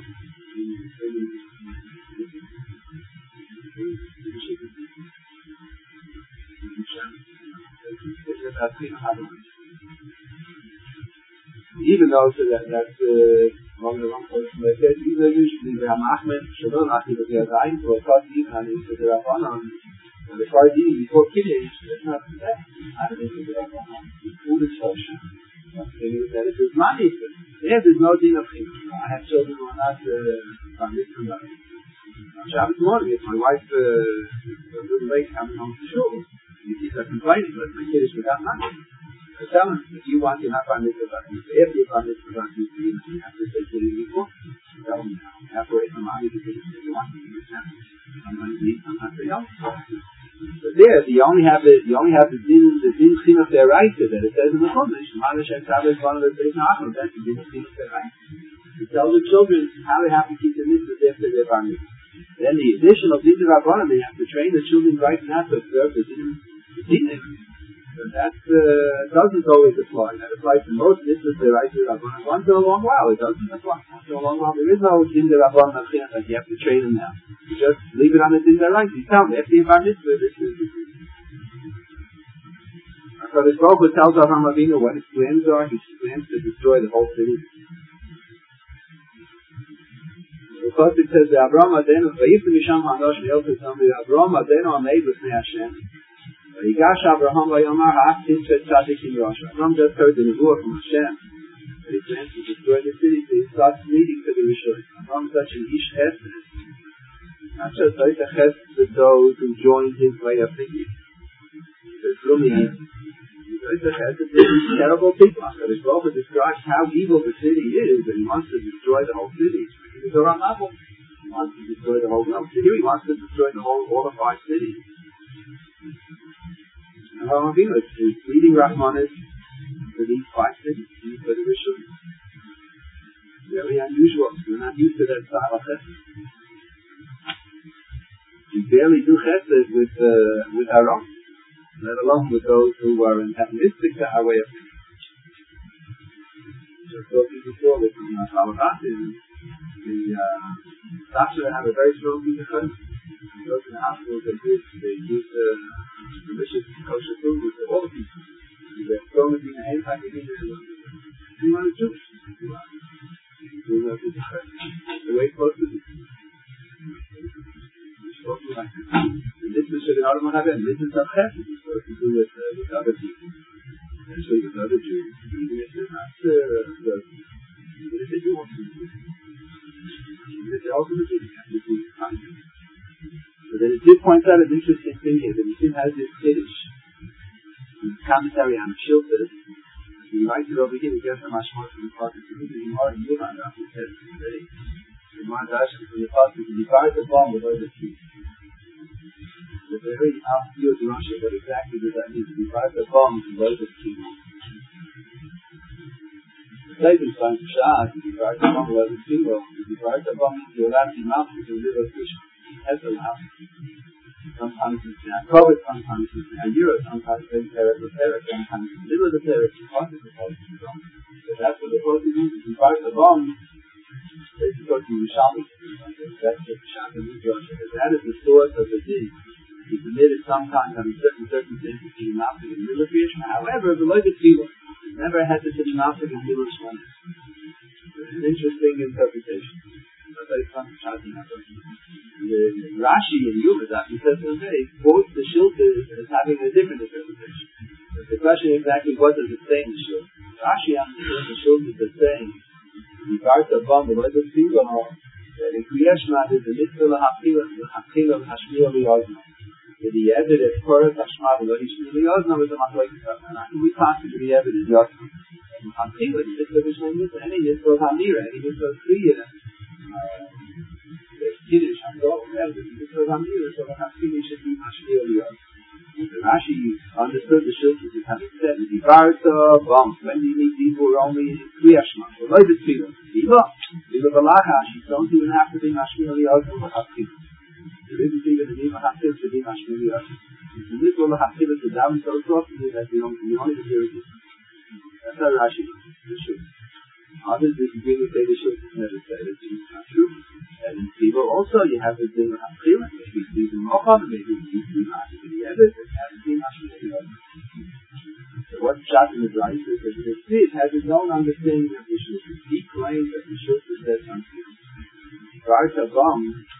Even though so that that's uh, one of the wrong points like that, even usually the Hamachmet Shalom Achilas Yadayim, so it's not even on the Rabbanan. And the far eating before Kiddush, it's not that. I don't think the Rabbanan. Food is social. That it is money. Yes, there's no din of Kiddush. I have children who are not on this and that. On Shabbos morning, if my wife uh, a little late coming home from shul, the kids are complaining, but my Kiddush without money. I tell them, if you want, you're not on this without me. If you're on this without me, you have to say Kiddush before. Tell them, you have to wait for money to Kiddush if you want to. I'm going to eat, I'm not going to help. But there, you only have the you only have the din the din chinuch deraisa that it says in the Chumash. Ma'anesh Shabbos one of the things nachal. That's the din chinuch deraisa. To tell the children how they have to keep the mitzvahs after their bar mitzvah. Then the additional din rabbanan, they have to train the children right now to observe the din the din. But that uh, doesn't always apply. That applies to most mitzvahs deraisa rabbanan. Once in a long while, it doesn't apply. Once in a long while, there is no din rabbanan of chinuch that you have to train them now. You just leave it on the din deraisa. You tell them after your bar mitzvah, this is the din. So this Baruch tells Avraham Avinu what his plans are. He plans to destroy the whole city. Because it says, Avraham Adenu, Vayifim Misham Hanosh Me'ilchus Amri, Avraham Adenu Ameid L'fnei Hashem. Vayigash Avraham Vayomar Ha'ach Titzvet Tzadik in Rosh. Avraham just heard the nevuah from Hashem that he plans to destroy the city, so he starts leading to the Rishonim. Avraham is such an Ish Chesed. Not just like a Chesed to those who join his way of thinking. It's really It's a Chesed to these terrible people. So this Baruch describes how evil the city is, and he wants to destroy the whole city. He wants to destroy the whole world. Here he wants to destroy the whole, all the five cities. And Avraham Avinu is leading Rahmanis to these five cities, for the Rishonim. Very unusual. We're not used to that style of chesed. We barely do chesed with uh, with our own, let alone with those who are antagonistic to our way of thinking. Just talking before with the Salavatim. The doctors have a very strong view of chesed. They go to the hospitals, they use, they use uh, delicious kosher food with all the people. They're strong in the hand, like they do the one is Jewish. The way it's supposed to be. It's supposed to be like this. And this is the other one I have, this is the chesed. It's supposed to do with, uh, with other people. Especially with other Jews. Even if they're not uh, the even if they do want to do it. Even if they ultimately have to do it. So then it did point out an interesting thing here, that he has this Kiddush. His commentary on the Shiltas. He writes it over here, he gets the Mashmot from the Pasuk. He reads the Gemara in Yuvan, after he says it today. The Gemara Dashkin from the Pasuk, he divides the bomb with all the trees. The very obscure Rashi, what exactly does that mean? He divides the bomb with all the trees. The Satan finds the Shah, he divides the bomb with all the trees. He divides the bomb into a lot of mouths with a little fish. Has a mouth. Sometimes it's in COVID, sometimes it's in Europe, sometimes it's in the Paris, sometimes it's in the middle of the Paris, sometimes it's in the bomb. So that's what the Pasuk means. If you fight the bomb, it's because you Shabbos. That's what the Shabbos means, because that is the source of the din. He permitted sometimes under certain circumstances to be mouthing in the middle of creation. However, the Loivet Tziva never had to be mouthing in the middle of Shmonis. It's an interesting interpretation. But very fun to try to have the Rashi in Yuvadat, he says in the quotes the Shiltas as having a different interpretation. But the question is exactly what does it say in the Shiltas? Rashi understands the Shiltas as saying, regards to Abam, the Loivet Tziva, The Kriya Shema is the mitzvah l'hachila, l'hachila l'hashmiya l'yozna. The Yeved is Torah Tashma v'lo l'yozna with the machlokes. We talk to the Yeved is Yozna. L'hachila, the mitzvah b'shnei mitzvah, any mitzvah hamira, any mitzvah kriya, there's Kiddush, Hamdol, whatever, the mitzvah hamira, so l'hachila should be hashmiya l'yozna. Rashi understood the shul is having said the Divarta bombs when you meet people who are only in Kriya Shema. So like the Tefillah, Tefillah, Tefillah Balachash, you don't even have to be Mashmir Liyazim or Hafkidah. There isn't even a name of Hafkidah to be Mashmir Liyazim. It's a mitzvah of Hafkidah to down so softly that we don't we only hear it. That's how Rashi does the shul. Others disagree with say the shul is never said it's not true. And in Tefillah also you have the din of Hafkidah, which we see in Mochad, maybe we see Rashi. So what Pshat in the Brayta is that the Sid has his own understanding of the Shul. He claims that the Shul says something. Brayta Bam,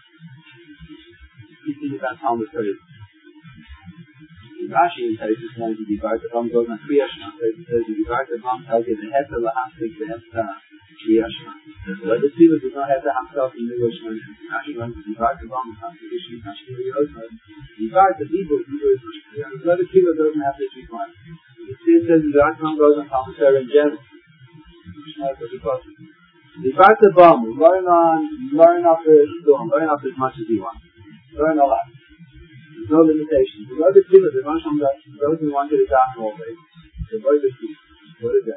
he's thinking about Talmud Torah. In Rashi, he says this one to be Brayta Bam goes on Kriya Shema. So he says the Brayta Bam tells you the Heta Lahastik, the Heta Kriya Shema. But the Sid does not have the Hamsaf in the Shema. Rashi runs the Brayta Bam, the Hashmi Hashmi Yozma. The Brayta Bibur, Bibur is the other Tefillah doesn't have this requirement. The Sid says the Rambam goes on Talmud Torah in general. The Brayta Bam, we learn on, we learn up the Shul, learn up as much as you want. Learn a lot. There's no limitations. The other Tefillah, the Rambam doesn't want you to daven all day. So what is it? What is that?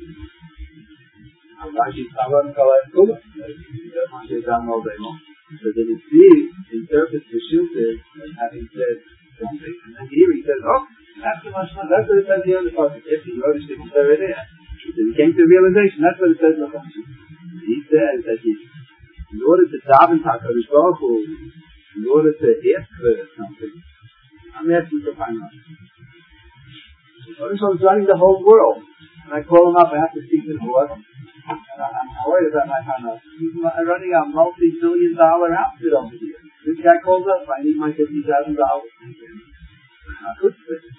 Rashi Tavan Kalai Kula. He doesn't want you to daven all day long. So then the Sid interprets the Shul as having said something, and then here he says, oh, that's the much more, that's what it says here in the Pasuk. If you notice the Torah there, so he came to realization, that's what it says in the Pasuk. He says that he, in order to daven HaKadosh Baruch Hu, in order to ask for something, I'm asking for finance. So I'm running the whole world, and I call him up, I have to speak to him, what? And I'm worried about my finance. He's running a multi-billion dollar outfit over here. This guy calls up, I need my fifty thousand dollars. I could spend it.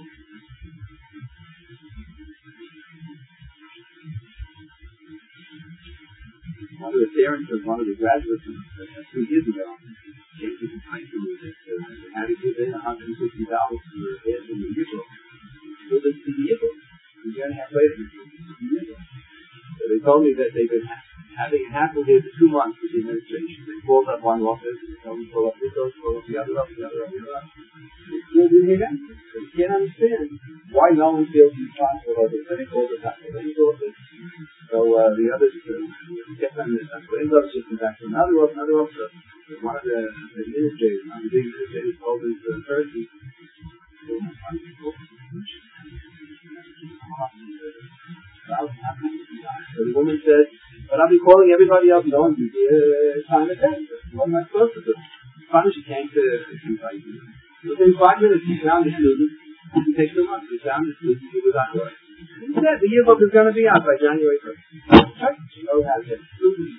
One of the parents of one of the graduates uh, two years ago came to complain to me that uh, they had to give in one hundred fifty dollars for asking the yearbook. So this is the yearbook. A year and a half later, it's the yearbook. So they told me that they've been having it happen here for two months with the administration. They called up one office, they told me to pull up this office, pull up the other office, the other office, the other office. They still didn't hear anything. So you can't understand why no one feels responsible over it. So they called it back to any office. So uh, the others uh, kept on this. So ends up shifting back to another office, another office. So one of the administrators, one of the big administrators told this uh, person, so the woman said, but I'll be calling everybody up, no one will be uh, trying to test it. What am I supposed to do? Finally, she came to invite me. Within five minutes, she found the student. It takes two months. She found the student who was on the way. He said the yearbook is going to be out by January first. Right? She knows how to get students.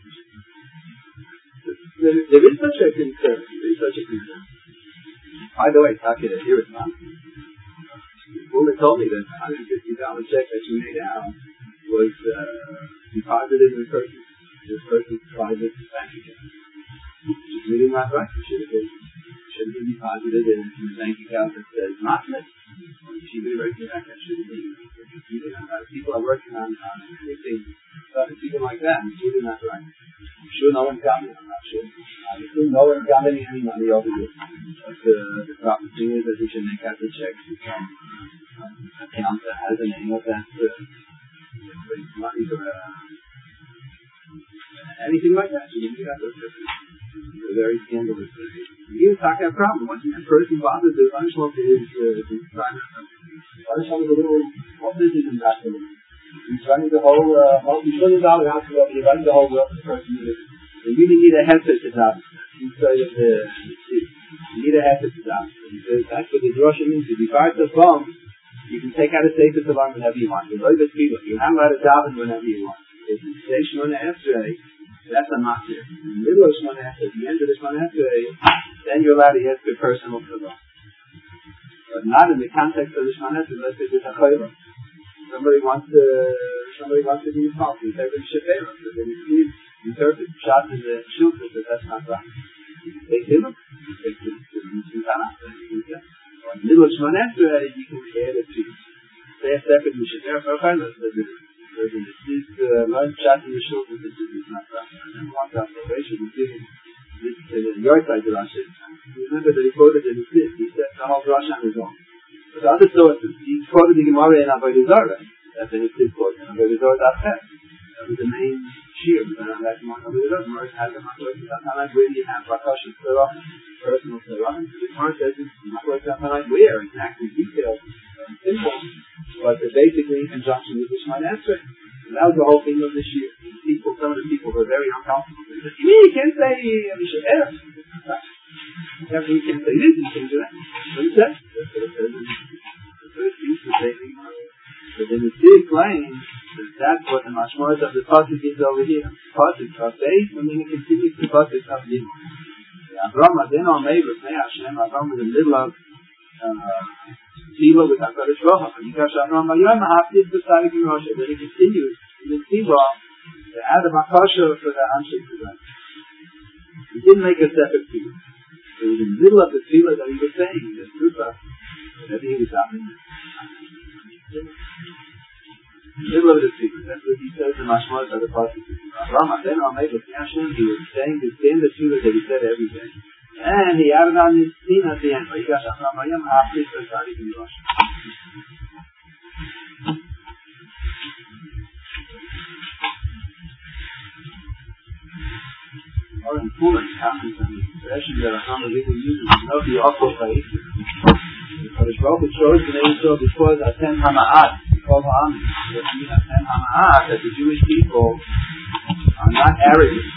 There, there is such a concern. There is such a concern. By the way, Takeda, here it's not. The woman told me that the one hundred fifty dollars check that she made out was uh, deposited in the person, this person's private bank account. Which is really not right. It should have been, should have been deposited in, in a bank account that says Machlet. She would have written that. That shouldn't be. People are working on, on anything, something like that, and it's really not right. I'm sure no one got me. I'm not sure. I'm sure no one got any, any money over here. But the, the proper thing is that we should make out the checks from an account that has a name of that uh, money or uh, anything like that. You can get those checks. They're very scandalous. You talk about a problem. Once a person bothers to run to his crime, run to the little, what business is that? He's running the whole, uh, multi-billion dollar house, he's running the whole world. The person is, you really need a headset to that. You say that the, you need a headset to that. He says, that's what the Rosh means. If you fire the phone, you can take out a statement of alarm whenever you want. You're You're not allowed to daven whenever you want. If you say Shemona Esrei, that's a matzah. In the middle of Shemona Esrei, at the end of the Shemona Esrei, then you're allowed to ask for personal tefillah. But not in the context of the Shemona Esrei, let's say there's a chayra. Somebody wants to, somebody wants to be responsible. They bring shepera. So they receive interpret Pshat in the Shulchan that that's not right. They say, look, they say, in the middle of Shemon Esrei, you can add it to say a separate Mishnah. There are no there's an exist learn Pshat in the Shulchan that this is not right. I never want the observation of giving this to the Yortzai to Rashi. Remember that he quoted in his list, he said the whole Rosh on his own. But the other sources, he quoted the Gemara in Avodah Zarah. That's in his list quote, and Avodah Zarah dot chet. That was the main shear, but then that's not Avodah Zarah. Gemara has a Makoyim, that's not like where you have Rakashim, Tzerachim, personal Tzerachim. So the Gemara says it's Makoyim, that's not like where, exactly detailed, and simple, but basically in conjunction with the Shemon Esrei. And that was the whole thing of this year. People, some of the people were very uncomfortable. They said, you mean you can't say Mishael? You can't say this, you can't do that. What he said? That's what it says. The first piece was saying, but then the Tzir claims that that's what the mashmos of the pasuk is over here. Pasuk of base, and then it continues to pasuk of Yim. Avram Adeno Meivus Nei Hashem. Avram was in the middle of Tefillah with HaKadosh Baruch Hu. Yikash Avram Hayom Haftiz B'Tzadik Yirosha. Then he continues in the Tefillah to add a makasha for the Anshe Tefillah. He didn't make a separate Tefillah. It was in the middle of the Tefillah that he was saying the Sukkah that he was happening. In the middle of the Tefillah. That's what he says in Mashmos of the Pasuk. Avram Adeno Meivus Nei Hashem. He was saying the same Tefillah that he said every day. And he added on his scene at the end. Yigash Avram Hayom Haftiz B'Tzadik Yirosha. Or in Purim, happens in the expression that Avram Avinu uses to know the awful place. The Kadosh Baruch Hu chose the name so because Atem Hama'at, called Ha'am, that means Atem Hama'at, that the Jewish people are not arrogant.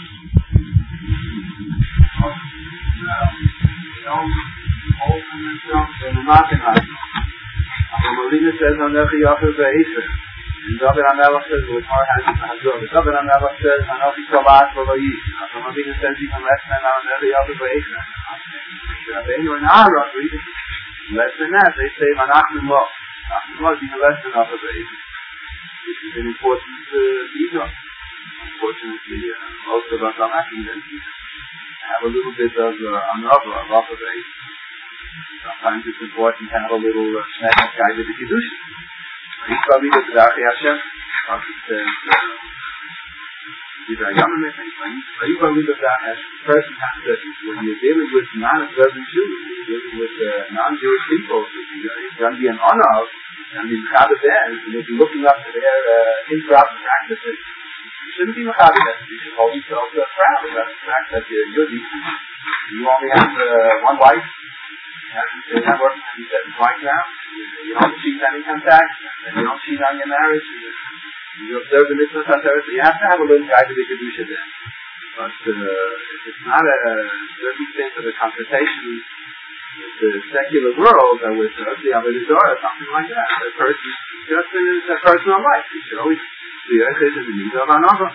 They don't hold for themselves, they're not in Hashem. Amalina says on Nechi Yachar Be'eser, and David HaMelech says, with Har HaZor, David HaMelech says, Anochi Kalat V'Loyi. Amalina says even less than on Nechi Yachar Be'eser. Rabbeinu and Aaron read it less than that. They say Manachim Lo. Manachim Lo is even less than Yachar Be'eser. This is an important detail. Unfortunately, most of us are lacking that detail. Have a little bit of another uh, of a sometimes it's important to have a little snack uh, guide with the Kiddush. He's probably the B'Darchei Hashem. It says, these are young men, but he's probably the B'Darchei Hashem. The person has to, when you're dealing with non-observant Jews, you're dealing with uh, non-Jewish people, it's going to be an honor of, it's going to be Mechaber there, and you'll be looking up to their uh, improper practices. You shouldn't be Mechaber there. You should hold yourself uh, proud about the fact that you're Yehudi. You only have uh, one wife. You have to say that work, and you said it's right now. You, you don't cheat on income tax, and you don't cheat on your marriage. You, you observe the mitzvahs on Torah, so you have to have a little guide to the Kedusha there. But uh, if it's not a circumstance of a confrontation with the secular world, or with uh, the Avodah Zarah, or something like that, the person just in his uh, personal life, you should always be interested in the needs of another.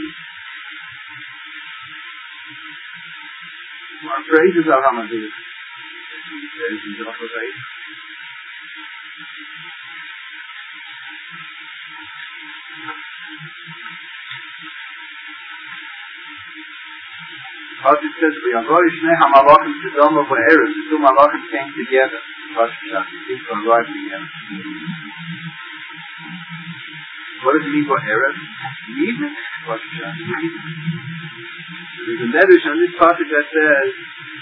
Our praises of Hamadih. Praises of Hamadih. Pasuk says, "V'yavori shnei hamalachim tzedoma v'eretz." The two malachim came together. Pasuk says, "The two arrived together." What does it mean for eretz? Even. Pasuk says, even. There's a medrash on this pasuk that says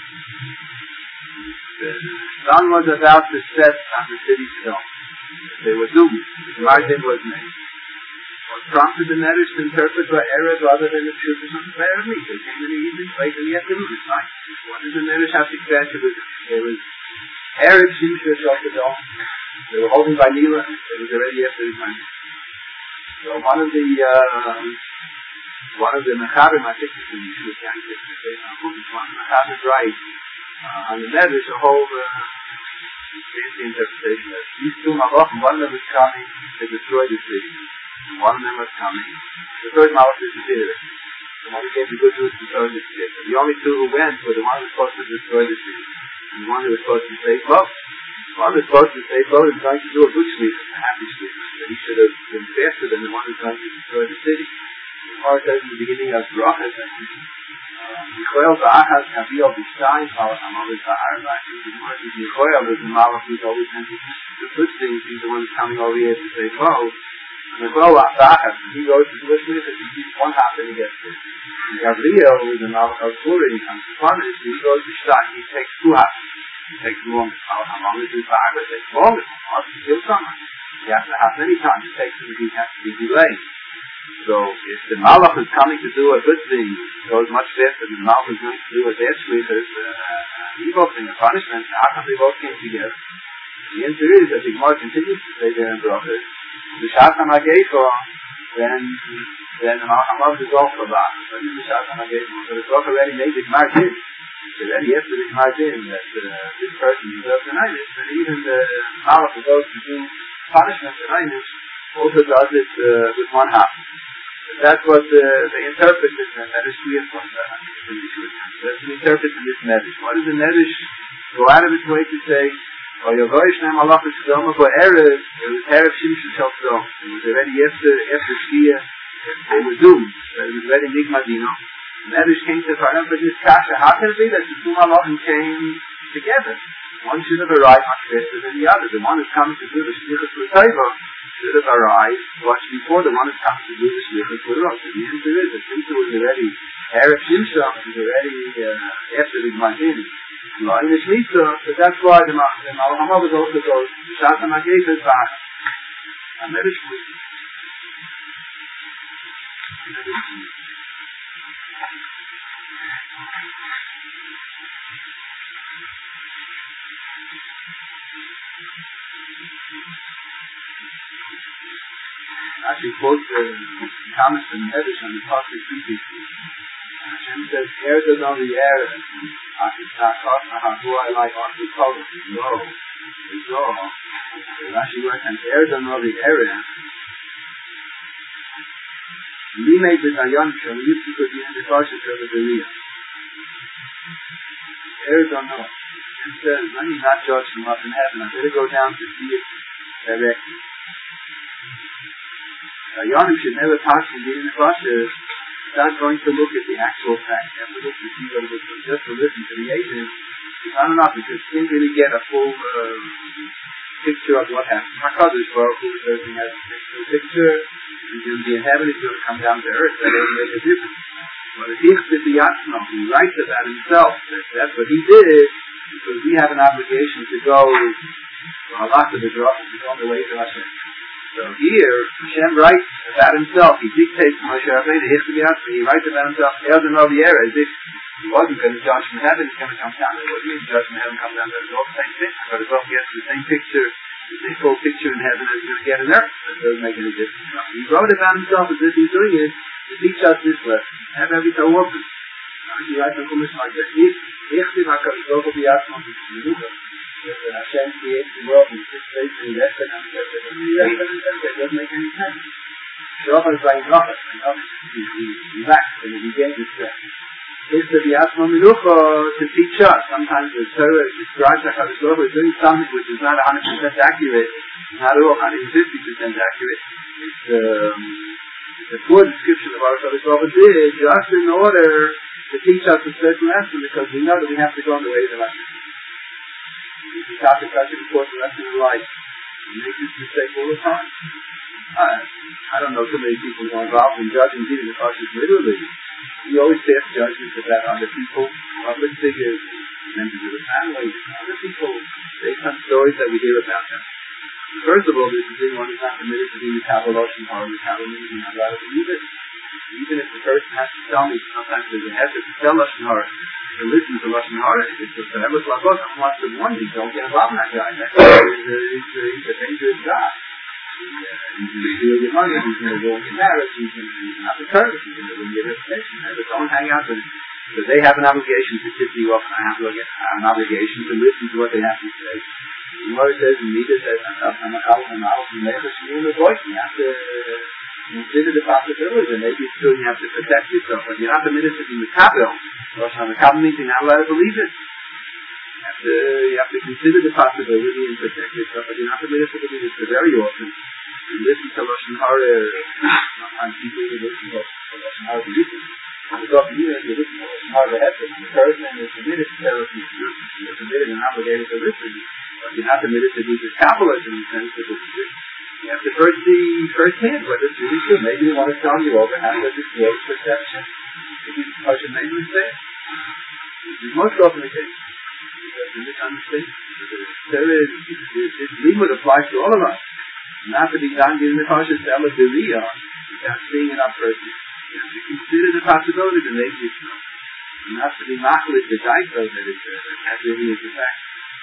the sun was about to set on the city Sodom. They were doomed. The Gemara was made. What prompted the medrash to interpret by eretz rather than the truth of the prayer of me? They came in the evening, late in the afternoon. It's night. What does the medrash have to catch with it? There was eretz Shimshon Shal Sodom. They were holding by Nila. It was already after the time. So one of the uh, one of the Mechaber, I think it's in the Yeshua Yankee, one of the Mechaber's right uh, on the medrash, a whole uh, fancy interpretation of these two malachim. One of them is coming to destroy the city. One of them was coming. The third malach disappeared. The one who gave the good news to destroy the city. The only two who went were the one who was supposed to destroy the city, and the one who was supposed to save both. The one who was supposed to save both is trying to do a good shlichus, a happy shlichus. That he should have been faster than the one who's trying to destroy the city. The Gemara says in the beginning of Brachas, Michoel Ba'achas Kaviel B'Shtayim Malach HaMoed Ba'arba. The Gemara says Michoel is the Malach who's always sent the good things. He's the one who's coming over here to say, "Oh." Michoel Ba'achas, he goes to the Shlichus, he keeps one half and he gets it. Gabriel, who is the Malach of Purim, he comes to punish. He goes to Shtayim, he takes two halves. He takes the one Malach HaMoed Ba'arba, it takes longer. He wants to kill someone. He has to have many times it takes him, he has to be delayed. So if the Malach is coming to do a good thing, it goes much faster than the Malach is going to do a bad shlichus, an evil thing, a punishment. How come they both came together? The answer is that the Gemara continues to say there in Brachas, the Shatan HaGeifo, then then the Malach HaMoed is also back. So this is the Shatan HaGeifo. So the Brachas already made the Gemara din. It's already after the Gemara din that uh, this person deserves an Einish, and even the Malach who goes to do punishment and Einish also does it uh, with one half. That's what uh, they interpret it, and that is clear from the That's the interpret in this Medish. What does the Medish go out of its way to say? Oh, your voice name Allah is Sodom for Erev, it was Erev Shimshon Shel Sodom. It was already after after Shkia, they were doomed. It was already Nigmadino. Medish came to Faram for this Kasha. How can it be that the two Malachim came together? One should have arrived much faster than the other. The one who's coming to do the Shlichus L'Teiva should have arrived much before the one who's coming to do the Shlichus L'Rosh. So the answer is that since it was already Erev Shimshon, it was already uh, after the Gmadin, in the Shmita, so that's why the Malach HaMoed also goes, the Shatan HaGeifo is back. And that is good. Actually quote the comments from Medish on the Pasuk previously. Hashem says, "Air does not the air, who I like on the color, no, no." Rashi works and air does not the air. We made the Dayan from you to the end of the Parsha of the Beria. Air does not. Hashem says, "Let me not judge from up in heaven. I better go down to see it directly." Dayanim should never touch and get in the Parsha. Not going to look at the actual fact. You have to look to see whether it was just to listen to the agent. It's not enough because you can't really get a full uh, picture of what happened. HaKadosh Baruch Hu doesn't have a picture. He's going to be in heaven. He's going to come down to earth. That doesn't make a difference. But if he's the Yatzma, he writes about himself. That that's what he did because we have an obligation to go to Allah to the Drach and on the way to Hashem. So here, Hashem writes about himself. He dictates to Moshe Rabbeinu, he writes about himself, El Denoviera, as if he wasn't going to judge from heaven, he's going to come down. What do you mean judge from heaven, come down? It's all the same thing. But it's all gets the same picture, the same full picture in heaven as he's going to get in earth. It doesn't make any difference. No. He wrote about himself as if he's doing it to teach us this lesson. Have every so often. He writes a commission like that. Ich bin HaKadosh Baruch Hu b'Yatzma b'Tzniuta. Hashem creates the world in six days and he rested and he rested and he rested and he rested. It doesn't make any sense. Shofar is like Nochas. He relaxed and he gave his strength. It's the B'Yatzma Menucha to teach us. Sometimes the Torah describes HaKadosh Baruch Hu as doing something which is not one hundred percent accurate, not at all one hundred fifty percent accurate. It's um, the poor description of what HaKadosh Baruch Hu did just in order to teach us a certain lesson because we know that we have to go on the way of the lesson. This is such an important lesson in life. We make this mistake all the time. Uh, I don't know so many people who are involved in judging giving the Pashas literally. We always pass judgments about other people, public figures, members of the family, other people, based on stories that we hear about them. First of all, this is the one who's not permitted to be Kabbalah or Kabbalah means you're not allowed to believe it. Even if the person has to tell me, sometimes there's an effort to tell Lashon Hara, to listen to Lashon Hara. If it's just forever Slakot, someone wants to warn me, don't get involved in that guy. That guy is a, he's a, he's a dangerous guy. He's going to steal your money, he's going to go into marriage, he's going to have a service, he's going to win your reputation. Never don't hang out with him. So they have an obligation to tip you off, and I have an obligation to listen to what they have to say. The Gemara says, and Mida says, I'm a Chal and Malach, and Melech, and the voice, you have to consider the possibility, and maybe it's true you have to protect yourself, but you're not permitted to be Mekabel. Mekabel means you're not allowed to believe it. You have to, you have to consider the possibility and protect yourself, but you're not permitted to believe it. So very often, you listen to Lashon Hara, sometimes people who listen to Lashon how to use it. And the God you know, this is part of the ethic. The person is committed to therapy, you're committed and obligated to listen, but you're not committed to do this capitalism in the sense that this is it. You have to first see firsthand whether it's really true. Maybe they want to tell you over how to disclose perception. Maybe it's such a major mistake. This is most often the case. Because you misunderstand. There is, this limit applies to all of us. Not to be done in the conscious element of the real, without seeing it up person. You have to consider the possibility to make this know. Not to be machlid the daito that it uh, that really is the fact.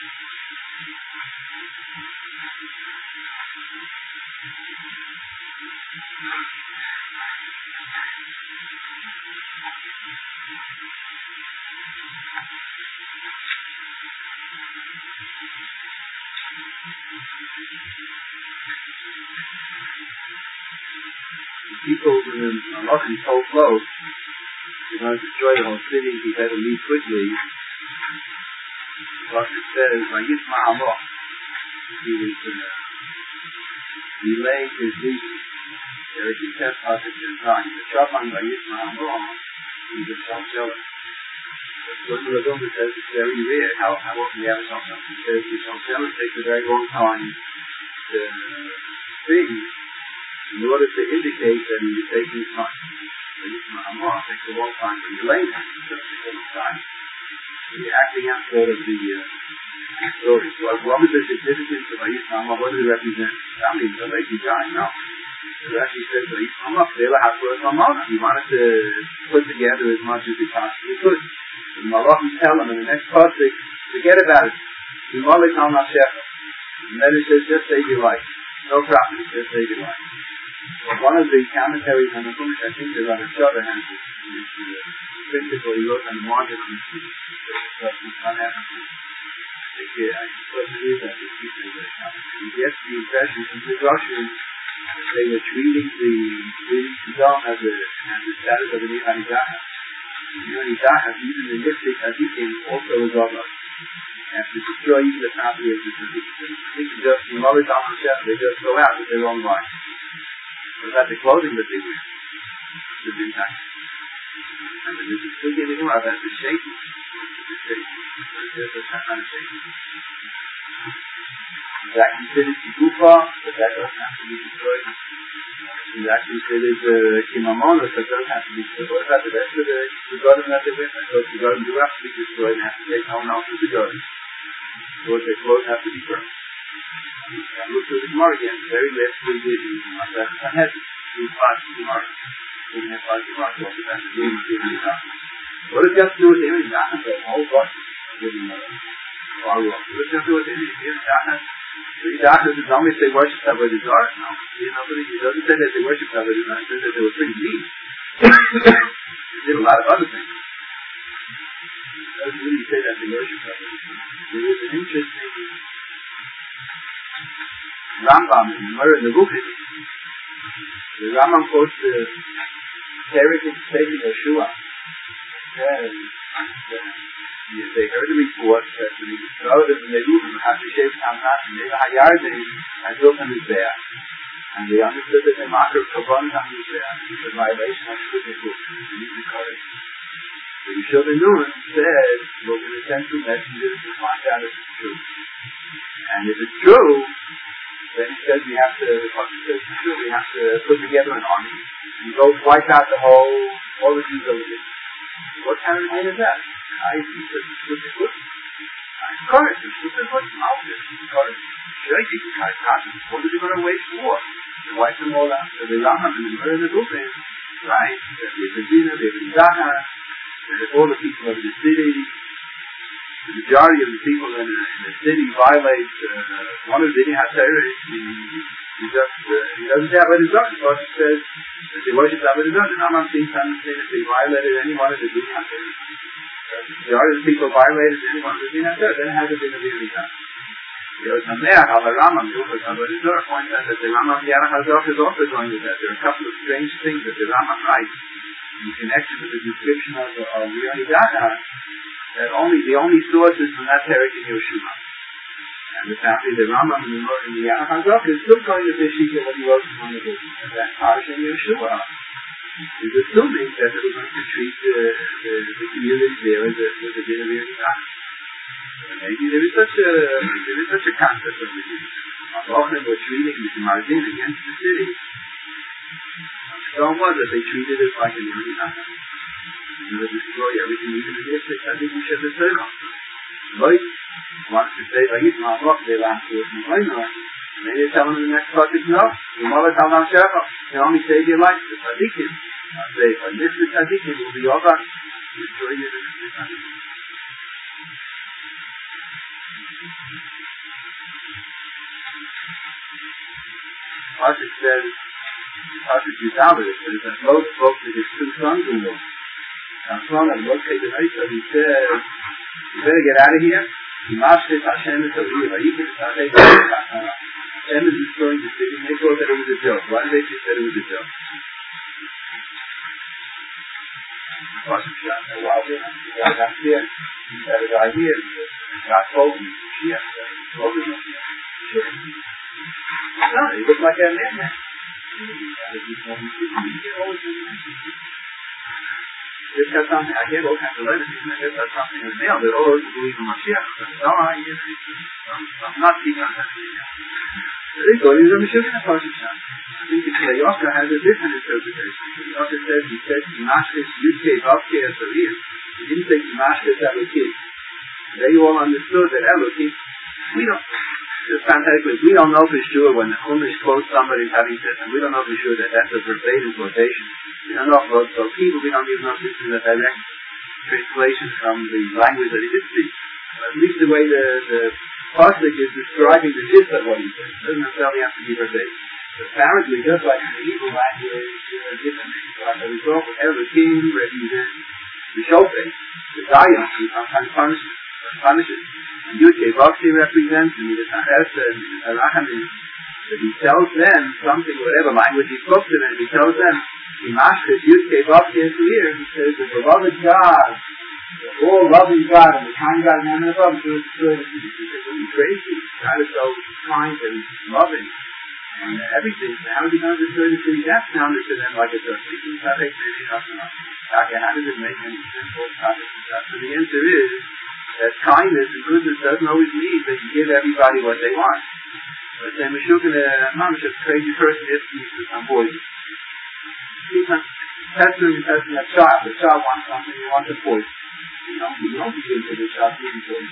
People in a lot of so close, you're going to destroy the whole city, you better leave quickly. Because it says, Vayisma Allah, he was uh, delaying his leaving. There is a test passage in time. The Shaban Vayisma Allah, he's a self-zealot. But the Rabbah says it's very rare how, how often we have a self-zealot. He says the self-zealot takes a very long time to think, in order to indicate that he is taking his time. So Yisma Amor takes a long time, but he's late, it doesn't take a long time. So you're acting out sort of the uh, story. So what is the significance of Yisma Amor? What does it represent? That means a lazy guy, no. It actually says that Yisma Amor, Sela HaKuras Mamona. He wanted to put together as much as he possibly could. The Malachim tell him in the next pasuk, forget about it. Yimalik Al Nafshecha. And then it says, just save your life. No property, just save your life. One of the commentaries on the Chumash, I think there's on a Shudder, has this principle he wrote on the margin of the Chumash. It's not happening. I think I suppose it is that the people that he gets the impression from the Russians that they were treating the treating Saddam as a as the status of an Iranidaha. Iranidaha, even the mystic Hadikim, also was Allah. And to destroy even the property of the Hadikim. I think it's just the Mother Talmud Chef, they just go out with their own life. What about the clothing that they wear? Should be nice. And the music still giving him out, that's the shaking. It's shaking. There's a kind of shaking. It's actually considered Kikufa, but that doesn't have to be destroyed. It's actually considered uh, Kimamona, but that doesn't have to be destroyed. What about the rest of the, the garden that they wear? Because the garden do have to be destroyed and have to take no one else to the garden. Or their clothes have to be burned. I looked through the Gemara again, very last three days, like that, I had two parts of the Gemara. Didn't have parts of the Gemara, so that's the game of giving it up. What does it have to do with the image? Not the whole bunch of giving it up. What does it have to do with the image? Giving it up? The Yidach doesn't tell me if they worship Avodah Zarah. No. You know, it doesn't say that they worship Avodah Zarah. It says that they were pretty mean. They did a lot of other things. It doesn't really say that they worship Avodah Zarah. There is an interesting Rambam in the Murray Nebuchadnezzar. The Rambam quotes the Terek taking Yeshua. Says that they heard the report that the relatives of Nebuchadnezzar had to shave Tamnat and Neva Hayardei and built on his bear. And they understood that the marker of Kabbalah on his bear was a violation of the Nebuchadnezzar. They need to cut it. So Yeshua ben Nun said, we're going to send two messengers to find out if it's true. And if it's true, then he says we have to, the Prophet says for sure, we have to put together an army and go wipe out the whole, all the Jews over there. What kind of man is that? I see that it's good to good. I'm correct, it's good to good. I'll just be correct. Sure, you can try cotton. What are they going to wage war? To wipe them all out. So the Rambam and the Murray Nebuchadnezzar, right? That we have Medina, we have Zaha, that all the people of the city, the majority of the people in, a, in the city violate uh, one of the Dini HaTorah. He, he, just, uh, he doesn't say Avodah Zarah because he says that they worship Avodah Zarah. The Rambam seems to understand that they violated any one of the Dini HaTorah. The majority of the people violated any one of the Dini HaTorah. Then it hasn't been a Dini HaTorah. The Osameach, al Rambam, Hilchos Avodah Zarah points out that the Rambam Yarach HaZoch is also going with that. There are a couple of strange things that the Rambam writes in connection with the description of, of Yonidaha. That only the only sources from that Terek in Yeshua. And the fact that the Rambam in the in the Yarach HaZoch is still going to be Shita what he wrote from the book. And that Parsha in Yeshua is assuming that they were going to treat the, the, the community there as a, as a din of Yerushalayim. Maybe there is such a there is such a concept of the din. Often we're treating the Marzin against the city. So much that they treated it like a Yerushalayim. You know, destroy everything, even the district. I think we should have said it. But wants to say, "By his mouth, they laugh to it." And they tell him in the next project, "No, your mother tell them Sheva. You only save your life. The tzaddikim. I say, if I miss the tzaddikim, it will be all right. Destroy your tzaddikim." Pasuk says, Pasuk Yudalid, it says that Lot spoke to his two sons-in-law. Son and Lot said to Esav, he said, "You better get out of here. Imashket Hashem is over here. Hashem is destroying the city." And they thought that it was a joke. Why did they think that it was a joke? Pasuk shot. Wow, they got here. He had a guy here. God told me. Yeah. Told me. Sure. No, he looked like a madman. This got something, I get all kinds of letters, and I guess that's something in the mail, that all those who believe in Mashiach. No, I, I'm not speaking on that. They thought he was a Mashiach in a Pasuk Shah. I think the Yoka has a different interpretation. The Yoka says, he said, Imashkes Yudke Vavke Asavir. He didn't say Imashkes Elokim. They all understood that Elokim, we don't, just parenthetically, we don't know for sure when the Chumash quotes somebody having said, and we don't know for sure that that's a verbatim quotation. We don't know for so people, we don't even know if this is a direct translation from the language that he did speak. But at least the way the, the Pasuk is describing the gist of what he said. It doesn't necessarily have to be verbatim. But apparently, just like in the Hebrew language, uh, different things, like a result of Elohim represents the shofet, the Dayan, who sometimes punishes, punishes. And Yudke Vavke represents the Midas HaChesed and the Rachamim. That he tells them something, whatever language he spoke to them, he tells them, Imashkes Yudke Vavke here, he says, the beloved God, the all-loving God, and the kind God, and the above, so it's good. He's crazy. God is so kind and loving, and everything. How is he going to destroy the city? That sounded to them like a just speaking. How does it make any sense? So the answer is that kindness and goodness doesn't always mean that you give everybody what they want. But then we're sure going to, I'm just a crazy person if he's with some boys. He's not testing and testing a child. The child wants something, he wants a poison. You know, you don't give to the child giving poison.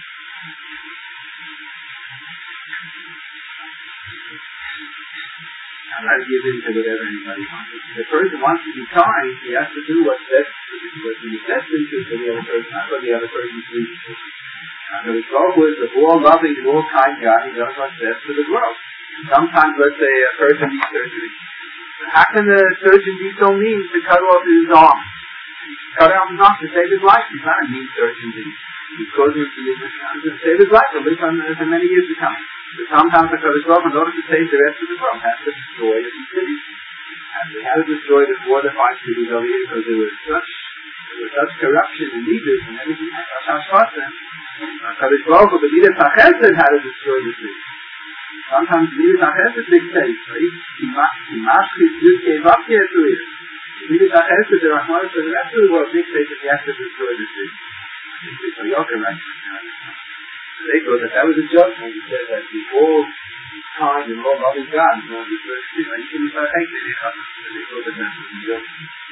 I'm not to give in to whatever anybody wants. If the person wants to be kind, he has to do what's best, what's in his best interest of the other person, not what the other person's interest. And the result was the all loving and all kind God, he does what's best for the world. Sometimes, let's say, a person needs surgery. How can the surgeon be so mean to cut off his arm? Cut off his arm to save his life. He's not a mean surgeon. He's causing him to save his life, at least for many years to come. But sometimes the Kadosh Baruch Hu, in order to save the rest of the world, has to destroy a few cities. And they had to destroy the four or five cities over here because there was such there was such corruption and leaders and everything like that. Kadosh Baruch Hu, the Midas HaChesed, had to destroy the city. Sometimes the Midas HaChesed dictates, right? Imashkes Yudke Vavke Asavir. The Midas HaChesed, the Rahman, the rest of the world dictates that he has to destroy the city. It's a yoke, right? They thought that that was a joke when he said that the all kind and all loving God is going to be first thing. Like, you can start hating it. They thought that that was a joke.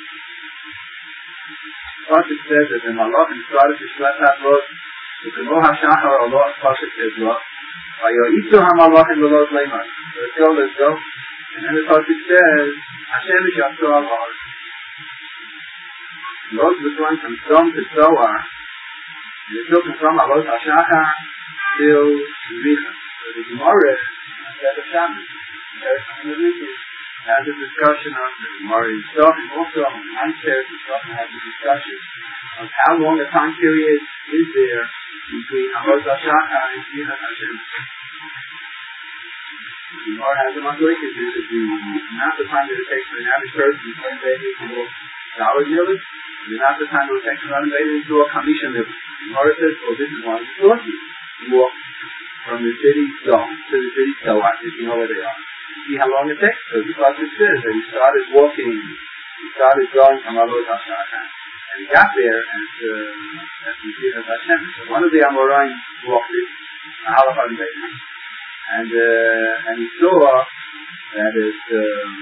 Pasuk says that the Malach started to shlet HaRot, the Kemo HaShachar Allah, Pasuk says, Lot, Vayoyitzu HaMalach and the Lot Leimar. Let's go, let's go. And then the Pasuk says, Hashem is Yasho Allah. Lot was going from Sodom to Zohar, and it took him from Alot HaShachar till Richa. So the Gemara, at the Shabbos, has a discussion on the Gemara itself, and also on the Mindset itself has a discussion of how long a time period is there between Alot HaShachar and Richa Hashem. The Gemara has a machlokes is that the amount of time that it takes for an average person to turn baby into a dollar million, and the amount of time it will take to run a baby into a Kamisha million. The Gemara says, well, this is one of the sources. You walk from the city Sodom to the city Zohar, if you know where they are. See how long it takes. So the Pasuk says that he started walking he started drawing from Alot HaShachar. And he got there at the at the Yeshiva Hashem. So one of the Amoraim walked in, Halacha and Beis, and uh, and he saw that it um,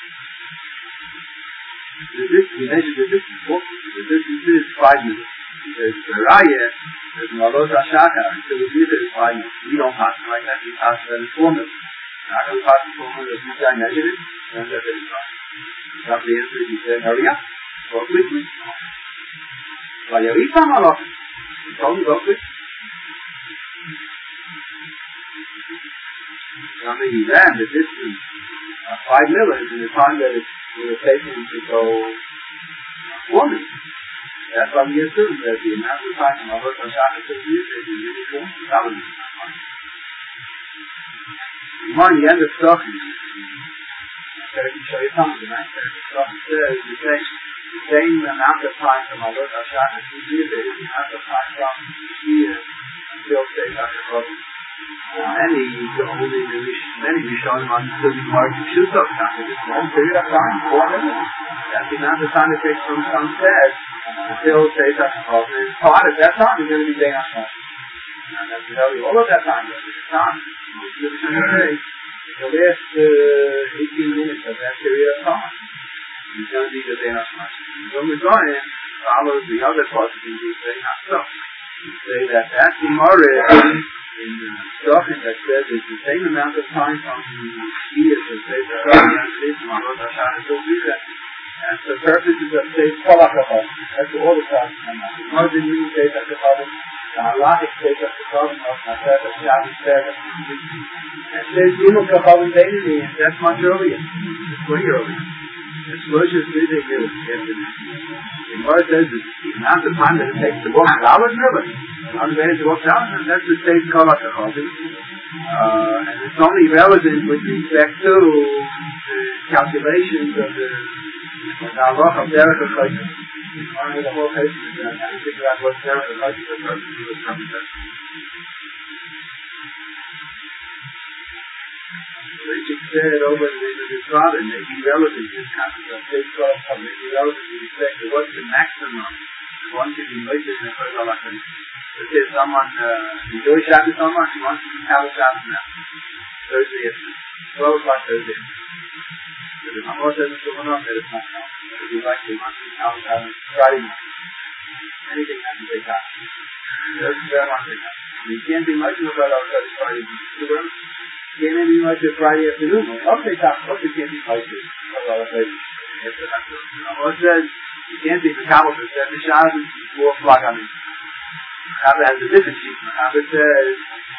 the distance, he measured the distance. The distance is five meters. He says the Raya is from Alot HaShachar until the Yeshiva is five meters. We don't pass it like that. We pass it at four meters. Not going to pass it four meters. If you guy measured it, then that's it. So the answer is, he said, hurry up, go quickly. Well, you read some Alot. He told me, go quickly. I mean, he ran the distance uh, five millers in the time that it, it was taken to go four meters. That's why we assume that the amount of time from Alot HaShachar to the Yeshiva is really four meters. That would be fine. Tomorrow, the end of Stochim, I can show you something tonight. Stochim says the same, the same amount of time from Alot HaShachar to the Yeshiva is the amount of time from here until State HaShachar. Many, only many Rishonim understood the Gemara to shoot up time. It's a long period of time, four minutes. That's the amount of time it takes from sunset until State HaShachar. And part of that time is going to be day after. And that's really all of that time. That's the time. The last uh, eighteen minutes of that period of time is going to be the day after. So Mizraim follows the other parts of the day after. We say that that's the Gemara in Stochim that says it's the same amount of time from the years of State HaShachar as it is from Alot HaShachar until Zira. And the purposes of State HaShachar, that's all the time. The Gemara didn't mean State HaShachar. The halachic State HaShachar of Maseret HaShabbos Seret. And says Gimel Kachavim Beinoni, and that's much earlier. It's way earlier. It's Moshe's three day years after this. The Gemara says that the amount of time that it takes to walk down is early. On the way to walk down, and that's the State HaShachar. Uh, and it's only relevant with respect to the calculations of the Halacha of Derech HaChayim. Only the whole case is going to figure out what Derech HaChayim is supposed to do with something. Rishik said over the name of his father, may be relevant to this concept of State HaShachar, may be relevant to respect to what's the maximum one can be made in the first halacha. Let's say someone uh, enjoys Shabbos so much, he wants to have a Shabbos now. Thursday at twelve o'clock Thursday. So the Mamor says it's going on, that it's not now. If you like, he wants to have a Shabbos Friday morning. Anything has to take out. There's very one thing. You can't be much of a Friday Shabbos Friday morning. You can't be much of Friday afternoon. Okay, Shabbos, you can't be much of Friday afternoon. The Mamor says, you can't be the Kabbalah that says the Shabbos is four o'clock on it. Kabbalah has a different sheet. Kabbalah says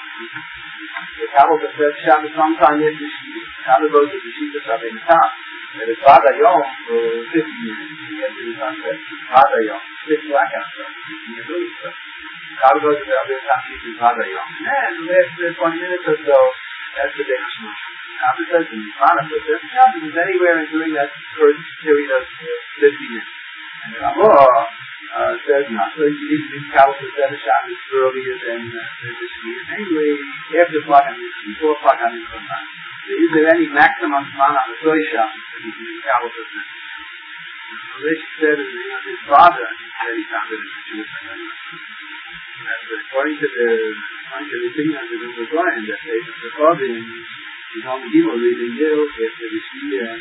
the Kabbalah that says Shabbos sometime after the sheet. Kabbalah goes to the sheet of Shabbat in the top. That is Bad Ayom for fifty years. You get to the sunset. Bad Ayom. Six blackout stuff. You can do it stuff. Kabbalah goes to the other top sheet of Bad Ayom. And the last twenty minutes or so, that's the day of Shema. Kabbalah says in the Shema, but the Shabbos is anywhere in during that first period of fifty minutes. And the Ramah uh, says not. So you need to count the seven Shabbos earlier than uh, the Shmir. Anyway, after the clock on the before the clock on the time. Is there any maximum time on the Soy Shabbos that you can count the seven? Rich said in the name of his father, he said he found it in the Jewish family. And according to the according to the opinion of the Mizraim, that they the father is only Gimel reading Gil after the Shmir.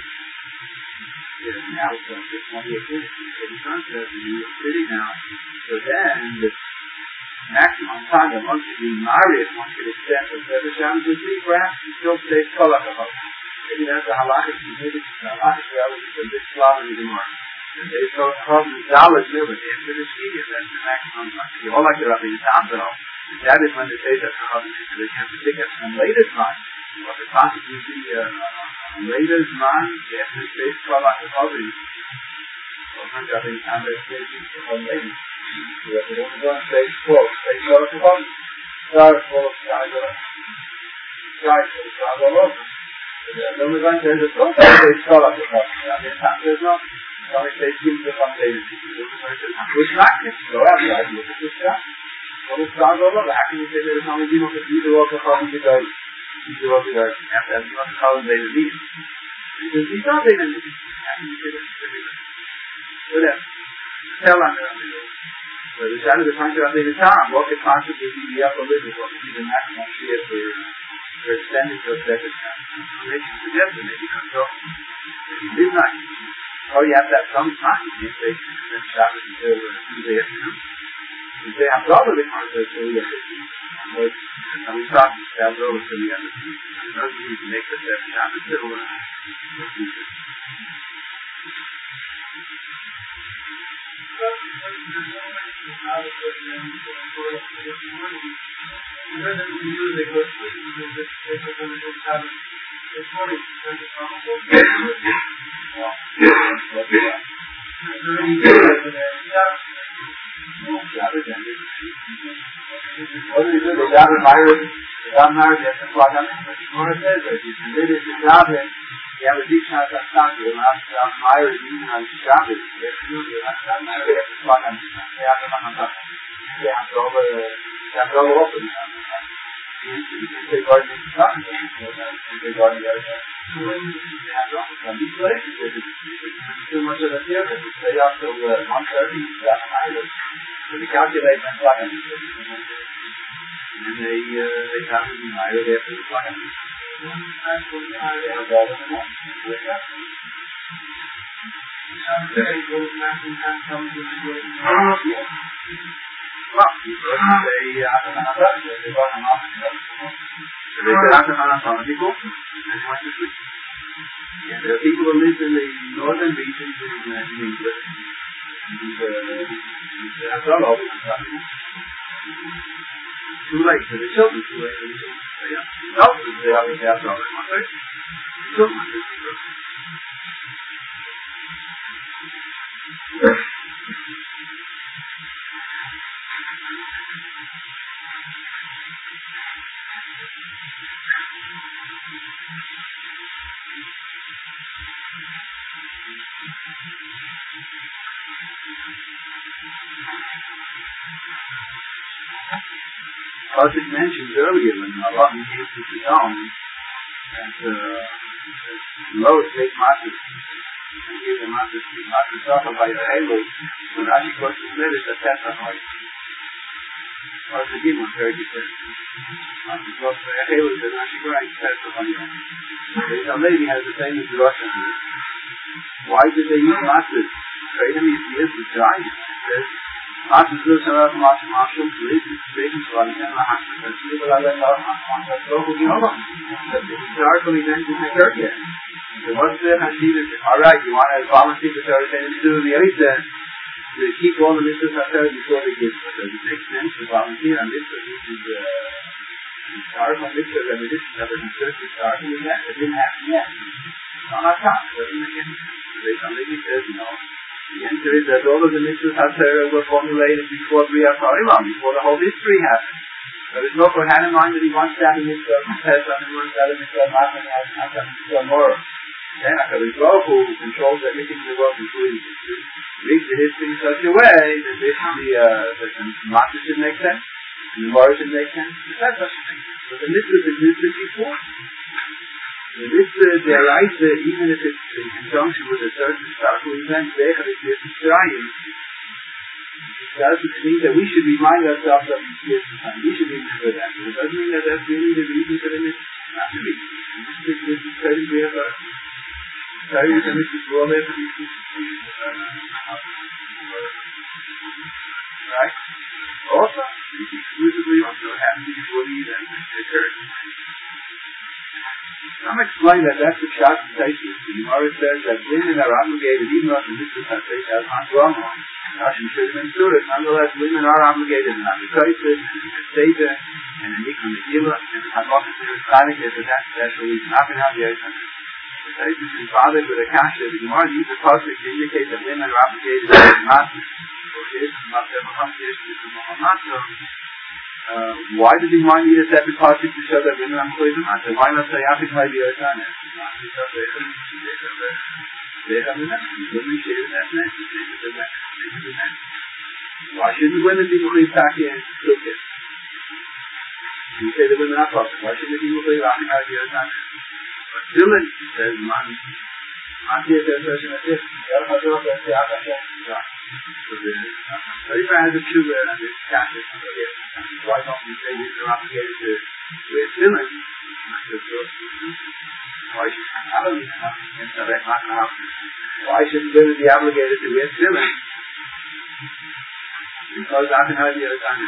Now it's uh, twentieth minute, so the sunset, and you're sitting now. So then, the maximum time that one could be married, one could extend the seven Shabbos would be, perhaps you still stay Kol HaKavod. Maybe that's the halachic, maybe it's the halachic reality of this Slav in the Gemara. And they Kol HaKavod is Dalet Millet, after the Shmir, that's the maximum time. You all like the Rabbi Yitzhak, though. That is when they say that HaKavod is they have to pick up some later time. What could possibly be uh, later man after the state Kol HaKavod. Sometimes I think I'm very crazy for one lady. So that they don't go and say, quote, say Kol HaKavod. Sorry for the sky all over. Sorry for the sky all over. Then we're going to say, there's no say Kol HaKavod. There's no. Somebody says, give me the one lady. Which practice? Go outside and look at the sky. For the sky all over. How can you say that it's only people that do the work of Kol HaKavod? You do what we are after you want to call them they leave. Because these are they leave. How can you say that? whatever. Tell on her. So the shadow of the function of the time, what could possibly be the upper limit, what could be the maximum fear for, for extending to a second time? Maybe you suggested, maybe not so. Maybe midnight. Oh, you have to have some time. You can't say then Shabbos until uh, Tuesday afternoon. You say, I'm double the concept till the end of the week. And we start to have over till the end of the week. It doesn't need to make the seven Shabbos till uh, Tuesday. They got married, they got married, they have to plug on it. Mora says that if you committed to Shabbos, you have a deep shot on Shabbos, you're not married even on Shabbos. You're not married, they have to plug on it. They have to plug on it. They have to over, they have to over open it. They go to the sun, they go to the other side. They have to open it. These places, it's too much of a theater. They stay up till one thirty, that's married. So they calculate and plug on it. And they, uh, they have to be married after the plug on it. Well, they have to have that. They got them off. So they have to have some people. And they went to sleep. Yeah, there are people who live in the northern regions in England. And they have done all this stuff. Too late for the children, too late for the children. So, yeah. No, they have to have done it one day. Children are different. As it mentioned earlier, when Allah came to the town, and uh, Lois take Matas, and gave the Matas to Matas Safa by the Halo, when Rashi goes to Smith, it's a Tesafai. Or the Gimel, very different. Matas goes to the Halo, and Rashi goes to Tesafai. The lady has the same as the Russian here. Why did they use Matas? Freedom is the is the giant. Matas goes to the Matas Marshall, please. Historically, then didn't occur yet. So once the Hashida said, all right, you want to volunteer the Torah and do the Oisa to keep all the mitzvahs Torah before they give. So it makes sense to volunteer on mitzvahs, which is the historical mitzvahs and the mitzvahs that were considered historically in that. It didn't happen yet. It's not on top. So in the end, somebody says, no. The answer is that all of the mitzvahs HaTorah were formulated before Bria Sa'ilam, before the whole history happened. There is no Kohen in mind that he wants to have a mitzvah of Pesach, and he wants to have a mitzvah of Matan, and has a mitzvah more. Then HaKadosh Baruch Hu, who controls everything in the world, including history, reads the history in such a way that basically uh, the Matan should make sense, and the Morah should make sense, and that doesn't make sense. So the mitzvahs existed before. The mitzvah, the Araisa, even if it's in conjunction with a certain historical event, Zeichel is Mitzrayim, it doesn't mean that we should remind ourselves of these years of time. We should remember that. But it doesn't mean that that's really the reason for the mitzvah. Not the reason. The mitzvah is studying the Eva. Studying the mitzvah for all their reasons. Right? Also, it's exclusively also happened before the event occurred. Some explain that that's the shot in Taisus. The Gemara says that women are obligated, even though the mitzvah has said as Handrama, Rashi should have been Surah. Nonetheless, women are obligated in the Taisus, in the Seder, and in the Megillah, and the Halacha to the Tzadik, for that special reason. Not in our Yerusha. The Taisus is bothered with a kasha. The Gemara uses pasuk to indicate that women are obligated in the Matzah. For this, Matzah Matzah, this is Matzah. Uh, why did he mind need a separate pasuk to show that women are employed in Matzah? Why not say Afik Hai B'Yotana? Because they have they have the next. Women share that next. Why shouldn't women be employed back in Sukkot? You say the women are pasuk. Why shouldn't they be employed Afik Hai B'Yotana? But Dylan says, man, Matzah is a person of this. the so if I had a tshuva and this kasha, why don't we say these are obligated to wear tefillin? Why should Why should women be obligated to wear tefillin? Because I can have the other time.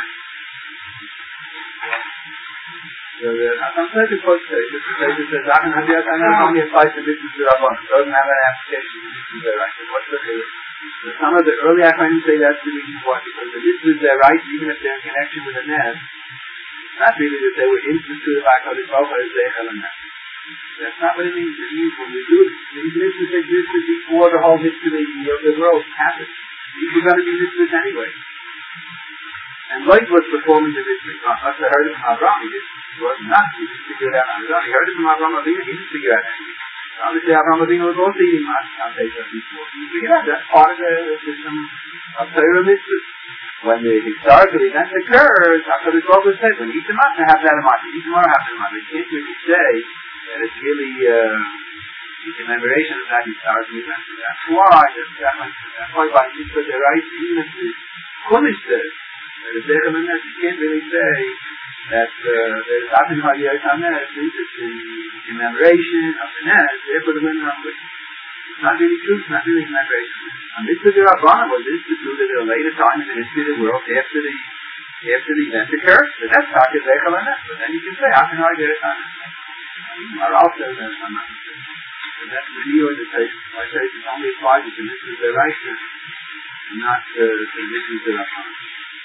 So I'm trying to quote this. This says, I can have the other time only applies to this is the Rabban. It doesn't have an application to this is the right. What's the deal? Some of the early Achronim say that's the reason why. Because the this is their right, even if they're in connection with a net, it's not really that they were instituted by HaKadosh Baruch Hu as Zeichel and net. That's not what it means. It means when we do it, these mitzvahs existed before the whole history of the world happened. These were going to be mitzvahs anyway. And Lot was performing the mitzvah. Unless I heard it from Abraham, he was not. He didn't figure it out on his own. He heard it from Abraham Avinu, he didn't figure it out anything. Obviously, Abraham Avinu was also eating on Pesach before. He figured out that's part of the system of Torah mitzvahs. When the historical event occurs, HaKadosh Baruch Hu said, when you eat them up, have that in mind. You eat them up, have that in mind. You can't really say that it's really uh, the commemoration of that historical event. That's why, that's, that's why by mitzvah they're right, even if the Chumash says, that if they're in this, you can't really say that there's nothing about the Ayatanes, it's the commemoration of the Nes, therefore the women are with. It's not really true, it's not really commemoration. And this is the Rabbanah was instituted at a later time in the history of the world after the after the event occurred. But that's not the Zeichel and Nes. But then you can say, how can I get it on? Maral says that I'm not sure. But that's the view of the Zeichel. I say it only applies to this is the right, not to this is the Rabbanah.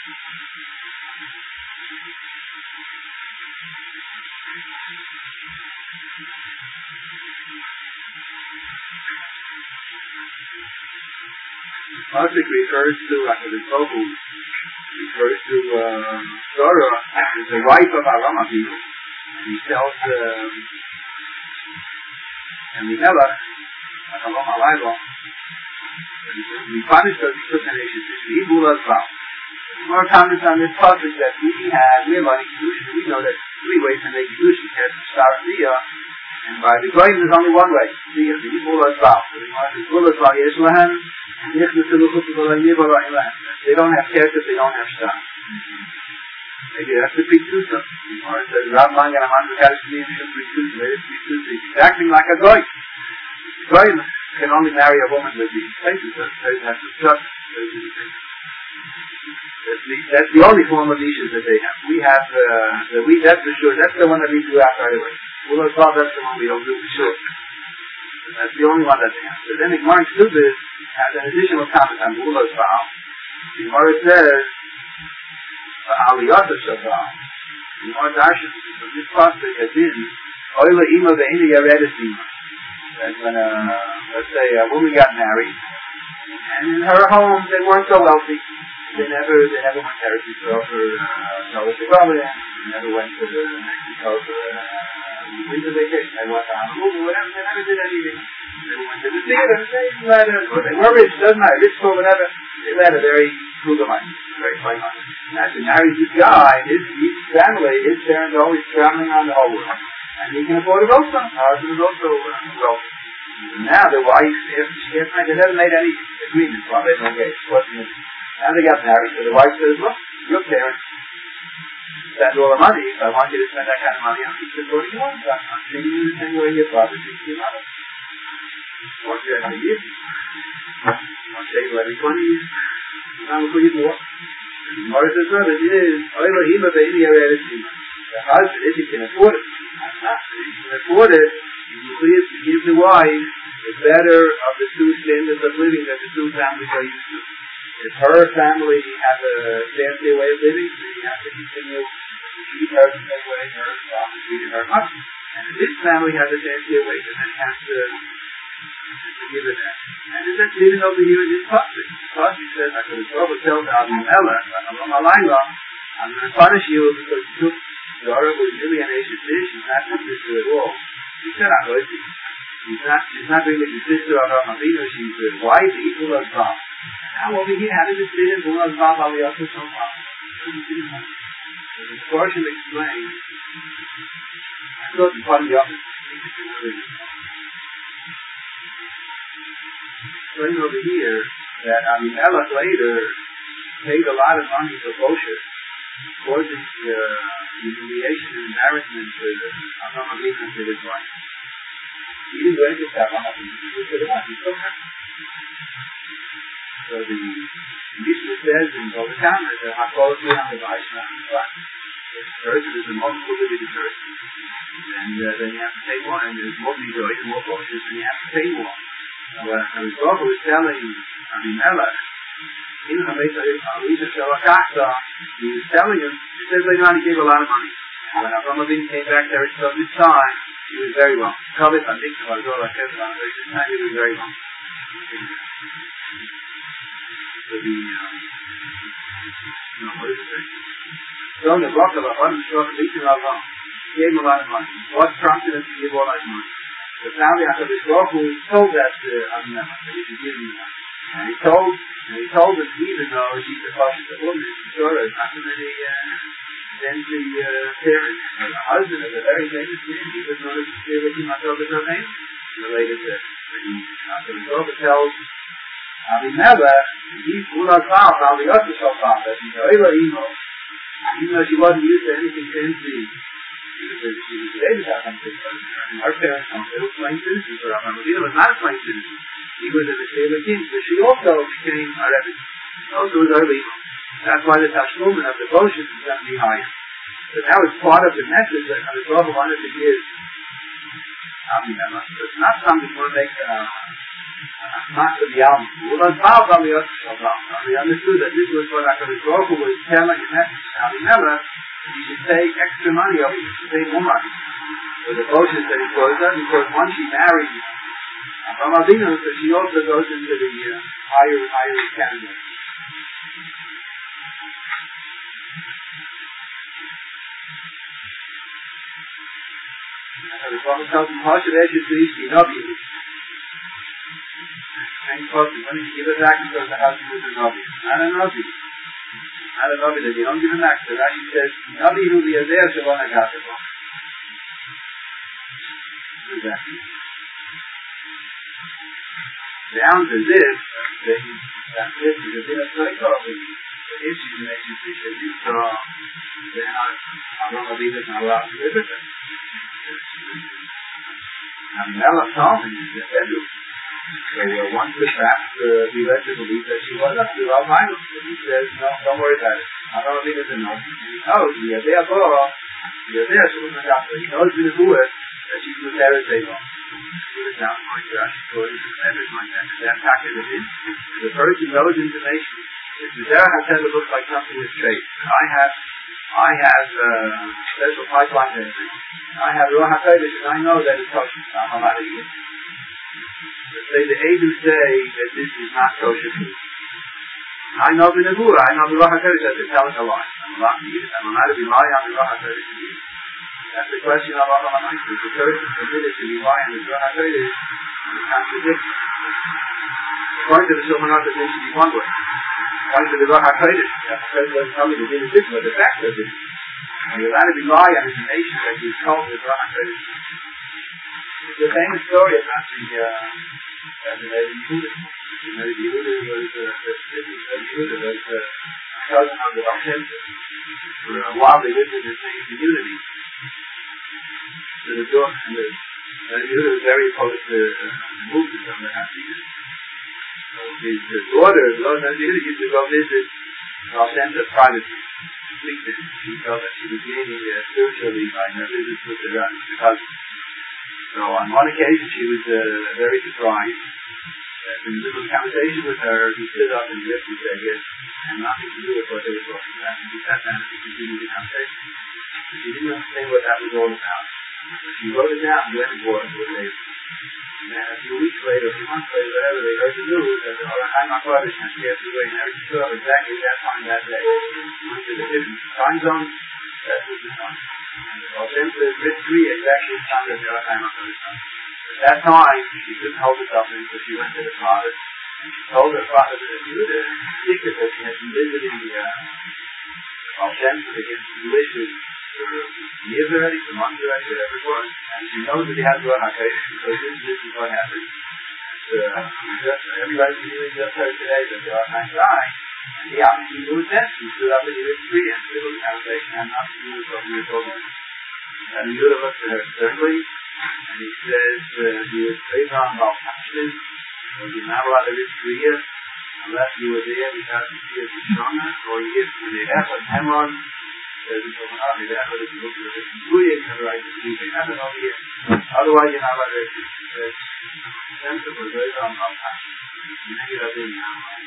Pasuk refers to HaKadosh Baruch Hu refers to uh, Sarah as the wife of Avraham Avinu, and he tells um, Elimelech, Avraham Avinu, that he punished us, he took an issue, he blew us out. More comments on this pasuk that we have, we're learning Kedusha, we know that three ways to make Kedusha, you have to start Riyah, and by the Goyim there's only one way, Riyah, the Yibul Azbal. So we want to Yibul Azbal Yeshulahem, they don't have kesef, they don't have shtar. Maybe that's the Pitusa. Or it says, Rav Mangan Aman V'Kadosh K'niyim Shum Pitusa. Maybe it's Pitusa. It's acting like a goy. Goy can only marry a woman with these faces. That's the trust. That's the only form of issues that they have. We have, uh, the we, that's for sure. That's the one that we do out right away. Well, that's the one we don't do for sure. That's the only one that they have. So then the Gemara Ksubis has an additional comment on Ulas Baal. The Gemara says, Aliyata Shabal. The Gemara Darshan, so this pasuk has been, Oila Ima Ve'ina Yaredes Ima. That when a, let's say a woman got married, and in her home they weren't so wealthy. They never, they never went to Eretz for Noah Shabbat. They never went to Mexico for winter vacation. They went to Honolulu, whatever. They never did anything. They went to the theater. They led a, they were rich, doesn't matter, rich or whatever. They led a very frugal life, very plain life. Now she marries this guy. His, his family, his parents are always traveling around the whole world, and he can afford a boat. Her husband is also wealthy. Now the wife, after she gets married, they never made any agreements while they were engaged. Now they got married, so the wife says, look, your parents spend all the money, so I want you to spend that kind of money on each of what you want. I'm treating you the same way your father treats your mother. Once you have a year, once you every twenty years, now we'll put you more. The Gemara says, no, it is, the husband, if he can afford it, not if he can afford it, he please to give the wife the better of the two standards of living that the two families are used to. If her family has a fancy way of living, so you have to continue to treat her the same way her father treated her mother. And if this family has a fancier way, then it has to, to give it that. And it's just even over here in this pasuk. Pasuk says, I could have tell Avimelech, I'm going to punish you because you took Zara was really an Asian dish. She's not your sister at all. She said, I'm going to She's not, she's not really the sister of Avraham Avinu. She's the wife, the equal of Zara. Now over here, how does it fit in Bulas Baal Aliyata so far? The portion explains. I thought the part of the office explain over here that Avimelech later paid a lot of money for Bosheth, causing uh, humiliation and embarrassment to Avram Avinu and to his wife. He didn't do anything to Avram Avinu. He just did it. He took her. So the Mishnah says in Golgatana that Hakol Tzion Levaishna, the person is the most polluted person. And uh, then you have to pay more, and there's more Midoy and more Bosheth, and you have to pay more. So uh, the Rebbe was telling Avimelech, in Chametza Elisha Shalakachta, he was telling him, he says later on he gave a lot of money. And when Avram Avinu came back to Eretz Yisrael this time, he was very wrong. Kabbalah, I think, this time he was very wrong. So the, uh, no, what is it? So the Rock of Avram Shloch Elisha Avram gave him a lot of money. What prompted him to give all that money? The family after this Baruch Hu told that to Avimelech that he should give him money. And he told, and he told him, even though he's a cautious of woman, he's sure it's not going to be, uh, then the, uh, parent, and the husband of a very famous man, he was known as the King Matel B'Tornein, related to, when he, after the Torah tells Avimelech, he's Ular Fal, Fal the Yosef Shal Fal, that he's Oila Imo, even though she wasn't used to anything fancy, she was a, she was a baby that comes to her, and her parents don't do plain citizens, or Avram Avinu was not a plain citizen. He was in the Sheila King, but she also became a Rebbe. She also was early. That's why the Tashlumin of devotion is going to be higher. So that was part of the message that the Rebbe wanted to give. It's not something you want to make uh, not to the album. We understood that this was what HaKadosh Baruch Hu was telling the message to Avimelech, he should take extra money of it, he should take more money. So the devotion that he goes on, because once she married Avram Avinu, so she also goes into the uh, higher, higher category. So the Prophet tells him, "Hashem Eshes Leish Navi." Same person. When did you give it back? Because the husband was a Navi, not a Navi, not a Navi. That you don't give it back. So Rashi says, "Navi who the Azer Shavon Agatavo." What does that mean? Down to this, they, that this is a bit of psycho. The issue that you see that you saw, then Avram Avinu is not allowed to live with them. Avimelech told him in the bedroom. So uh, once the fact, uh, he led to believe that she was up to Avinu. So he says, no, don't worry about it. Avram Avinu is a no. And he knows, he is there, he is there, she was a doctor. He knows in the Buddha that she's with Eretz Yisrael. It sounds like Rashi Torah is letters like that. That packet of it. The person knows information. If the Derech HaTeva looks like something with traits, I have, I have uh, special pipeline history. I have Ruach HaKodesh, and I know that it's kosher. I'm allowed to eat it. Let's say the Eidu say that this is not kosher food. I know the Nebuah. I know the Ruach HaKodesh that they're telling a lie. I'm allowed to eat it. I'm allowed to be lying on the Ruach HaKodesh to eat it. That's the question of Avram Avinu. Is the person permitted to rely on the Ruach HaKodesh and contradict? According to the Shulchan Aruch, it should be one way. According to the Ruach HaKodesh, the HaKodesh doesn't tell me to do the different, but the fact of it, and you're allowed to rely on information that is told to the Ruach HaKodesh. It's the famous story about the uh, the Rebbe Yehuda. The Rebbe Yehuda was uh, the Yehuda was a cousin of the Baal Shem Tov. For a while they lived in the same community. So the daughter, the uh, Yehuda was very opposed to uh, the movement of the Hasidim. So his uh, daughter, the Yehuda, used to go visit Baal Shem Tov privately. She felt that she was gaining uh, spiritually by her visits with the husband. So on one occasion she was uh, very surprised. Uh, in the middle of the conversation with her, he stood up and lifted and said, yes, and nothing to do with what they were talking about. And he sat down and he continued the conversation. So she didn't understand what that was all about. So she wrote it down and went and brought it to her neighbor. And then a few weeks later, a few months later, whatever, they heard the news that the Orachai HaKodesh had passed away in Eretz Yisrael exactly at that time that day. Went to the different time zones. That was the time. And the Baal Shem Tov writ three exactly the time that the Orachai HaKodesh died. At that time, she couldn't hold herself in, so she went to the father, and she told her father that if he would have secret that she had been visiting the uh, Baal Shem Tov against the delicious for years already, for months already, whatever it was. And she knows that he has Ruach HaKodesh, because this, this is what happened. And so uh, everybody really just heard today that there are nine guys. And he obviously knew his sense. He stood up and he was free and it was a conversation and not to do with what we were told him. And the Yudah looked at her sternly and he says uh, he was praised on about taxes. So you're not allowed to live three years unless you were there because you see as a shaman or you get to the F and Hemron. There's a shaman out there that if you look at the different two years, you have the right to see they have it over here. Otherwise you're not allowed to live. There's sensible praise on about taxes. You make it up in your mind.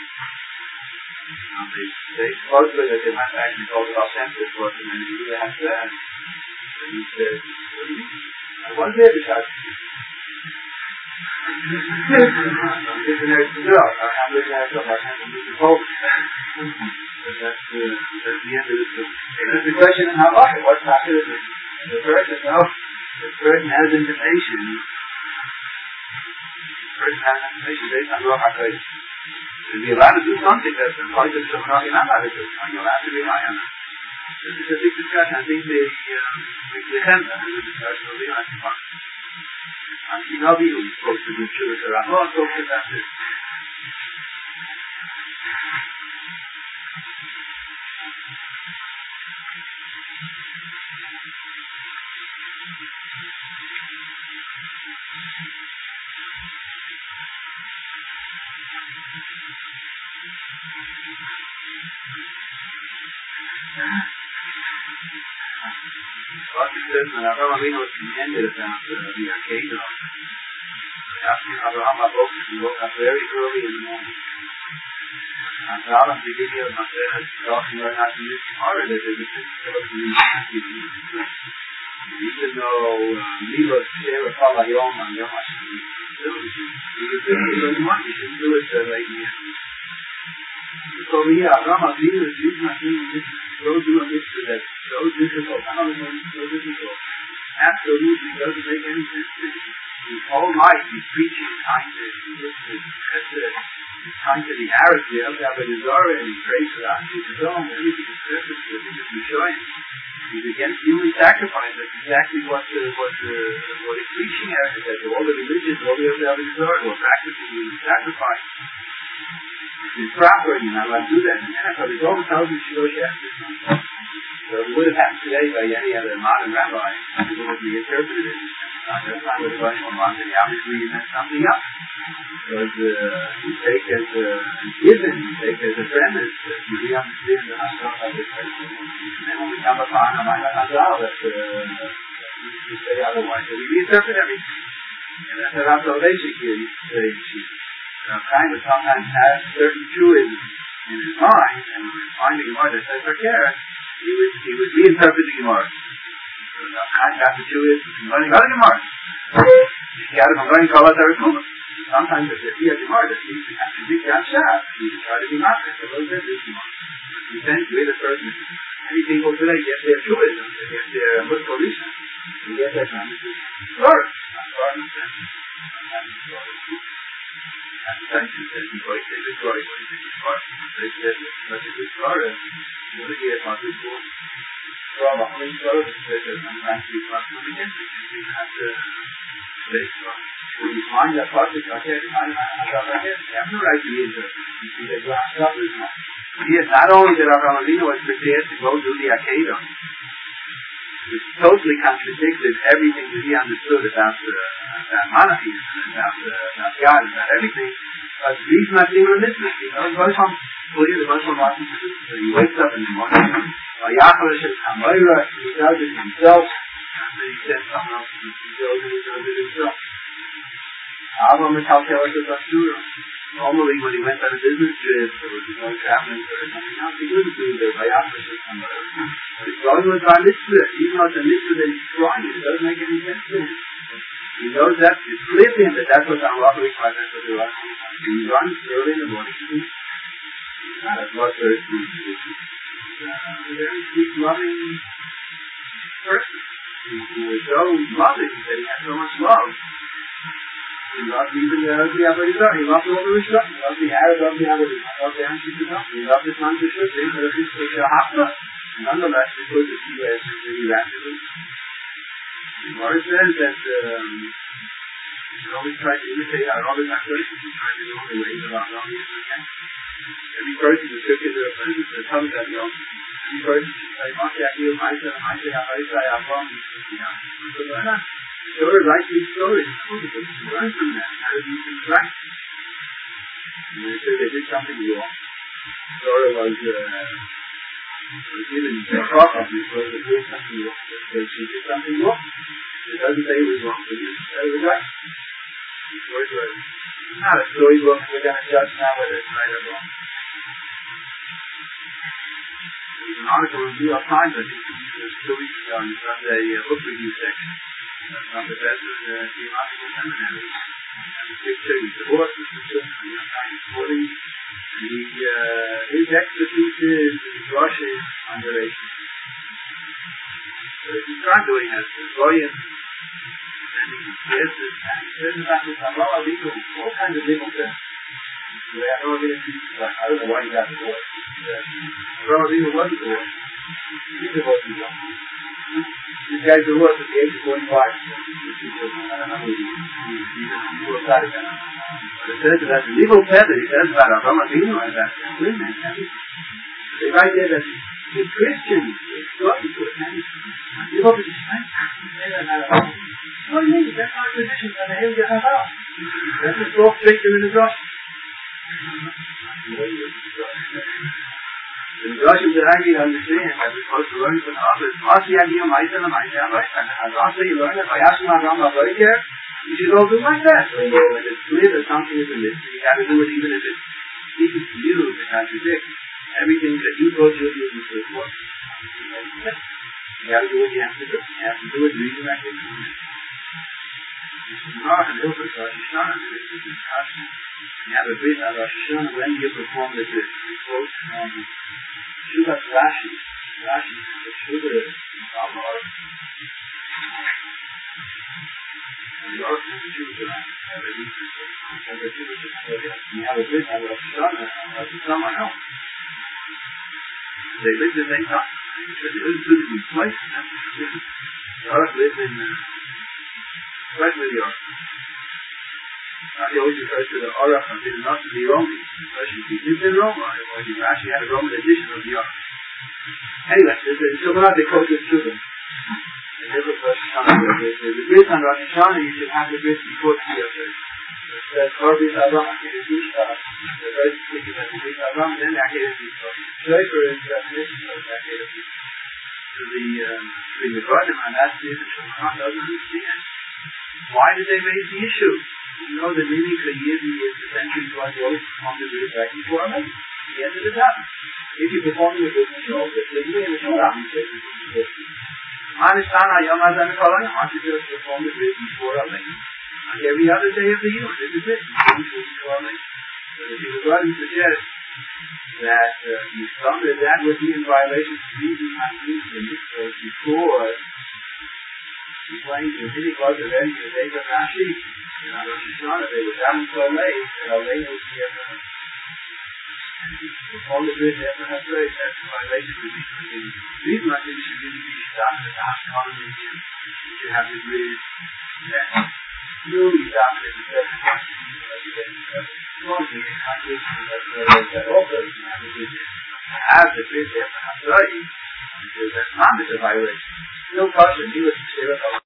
Um, they, they supposedly that they might actually talk about census for them and you really have that. And he says, what do you mean? I was there besides you. I'm thinking there's the girl. I'm looking at stuff. I can't believe the Pope. But that's, uh, that's the end of the story. There's the question in how about it? What's happening? The person, no. The person has information. The person has information based on Ruach HaKodesh. If you're allowed to do something that's the point of somehow you're not allowed to do it, you're allowed to rely on it. This is a big discussion. I think the um, the Hemda is a discussion will be on the part. And you know, we spoke to the Jewish Ramah, spoke to that. And Abraham Avinu was commanded about uh, the Akedah. Asking Abraham Avinu, he woke up very early in the morning. And Abraham, the beginning of the Maseret, talking about how to use Torah, that there's a difficulty in using even though Milot Sarah Pala Yom and Yom Hashemim, you can do it when you want, you can do it right here. So here, Abraham Avinu is using Hashem so do a mitzvah that's so difficult. I don't know it's so difficult. Absolutely doesn't make any sense to me. His whole life he's preaching kindness, he's kind to the Arabs, the El Gabbardizara, and he prays for us. He's his own, everything is perfect, everything is Mishoyim. He's against human sacrifice. That's exactly what the, what the, what he's preaching at. Is that all the religions, all the El Gabbardizara, were practicing human sacrifice. It's proper, you're not allowed to do that. And then after the Torah tells you, she goes, yes, so it would have happened today by any other modern rabbi, it would be interpreted. At that time, it was going on, and obviously you meant something else. Because uh, you take as a given, you take as a premise, that you really understand the Hashgacha of the person. And then when we come upon a Ma'ala Hazal, that you say otherwise. So we reinterpret everything. And that's what Rav Soloveitchik here used to say. She uh, kind of sometimes has certain truisms in his mind, and when we find the Gemara that says for care, he would, he would reinterpret the Gemara. So Rav Chaim got the truism, I'm learning other Gemara. He got it from learning Kabbalah Tarikuma. Sometimes if you see a Gemara that seems to contradict Rav Shach, you can try to be master. So those are this Gemara. You think you're the person. Many people today get their truism, they get their Mutkolisha. You get their kind of story. Not story, not sense. Not story. And thank you, says you probably say the story, but you think it's part. They said it's such a good story. You know, he had my good book. From a hundred stories, he said that sometimes you must not begin because you have to say story. When you find that project, I can't find that. You have no right to be interested. You see the glass cover is not. Yes, not only that Abraham Avinu was prepared to go do the Akedah, which totally contradicted everything that he understood about the about monotheism, about, the, about God, about everything. But these Matim are mitzvahs. You know, the Moshe clear, the Moshe watches it. So he wakes up in the morning, Vayachal Hashem Chamayra, he does it himself, and then he says something else, he goes and he does it himself. Avram Metalkelis is Asura. Normally, when he went on a business trip, or was going traveling or something else, he wouldn't do the Vayachal Hashem Chamayra. But he's going with my mitzvah, even though it's a mitzvah that he's trying, it doesn't make any sense to him. He knows that, it's clear to him that that's what I'm offering by that's what they're offering. He runs early in the morning. He's not a bloodthirsty, he's a very sweet, loving person. He, he was so loving that he had so much love. He loved even the ugly Avodah. He loved all the Rishon. He loved the Arab, loved the Avodah. He loved the Anshikah. He loved the Son of Shuk. He loved the Shahafta. Nonetheless, because of he was really rapidly. The Gemara says that um, We should always try to imitate our other practitioners and try to know the ways of our wrong use again. Every person is took into a presence and comes at the altar. Every person should say, Masya Akil Maisa, Maisa Yahaisa, Yahwam, Yahwam. So learn that. Sure, write these stories. Learn from that. How to do things right. And they said they did something wrong. Sora was, uh, was given a prophecy for the doing something wrong. So she did something wrong. It doesn't say it was wrong, but it said it was right. Stories were not a storybook. We're going to judge now whether it's right or wrong. There's an article in New York Times, I think, two weeks ago on Sunday uh, book review section. Uh, from Professor uh, Theological Seminary. And the picture, he's divorced with his sister, a young guy in his forties. And he, uh, his expertise is in brushes on relations. So he's graduating as a lawyer. And he says this, and he says about this, a lot of legal, all kinds of legal things. We have no idea, I don't know why he got divorced. A lot of legal wasn't divorced. He divorced himself. This guy's divorced at the age of forty-five. I don't know who he is. He's still excited now. But it says that the legal feather, he says about Avraham Avinu and that women. They write there that the Christians struggle to attend. You hope it's right. What do you mean? That's our tradition and the Hindu have out. That's just go straight to the Rush. The Russians that I need to understand that we're supposed to learn from others. Masi Agiyah Maisa and Maisa, right? And as also you learn that by asking my Rambam Aboiker, you should all do like that. When it's clear that something is a mystery, you have to do it even if it seems to you to contradict everything that you thought you were using to work. You have to do what you have to do. You have to do it reason like this. Mark and Hilford Rosh Hashanah, this is discussion. You have a bit on Rosh Hashanah when you perform the bit. We quote from Shubat Rashi. Rashi is the sugar in Balmar. And the Ark is the sugar that I have a bit on the sugar. You have a bit on Rosh Hashanah as someone else. They live the same time. They live in two different places. The Ark lives in especially the Ark. Now he always refers to the Ark as being not to be Roman, especially if he lived in Rome, or if he actually had a Roman edition of the Ark. Anyway, the Shabbat they quote this to them. They never Rosh Hashanah. The brit on Rosh Hashanah, you should have the brit before the Yom Tov. It says, Korbi Avram, Akedah Yishta. The verse speaking of the brit Avram, then the Akedah Yishta. Shleifer is the definition of the Akedah Yishta. To the, um, to the Garden, and that's the Shulchan doesn't understand. Why did they raise the issue? You know that maybe Kayyizi is the century to our growth on the brit right before me. The end of the time. If you perform the business, you know that the way in the Torah, you say, Manistana Yamazan Kalai, I should just perform the brit before Allah. And every other day of the year, this is it. Before Allah. So if you would rather suggest that uh, you thought that that would be in violation of reason and reason before he claims that he was already the day of Rashi, you know, Rosh Hashanah, they were down so late that Allah was here for them. And all the good ever have great, that's a violation of reason. Reason like this should really be stopped at the economy. You should have the grid that newly dominated the present country. Mostly in countries that also have the grid. Have the grid ever have great, because that's not a violation. No question, he was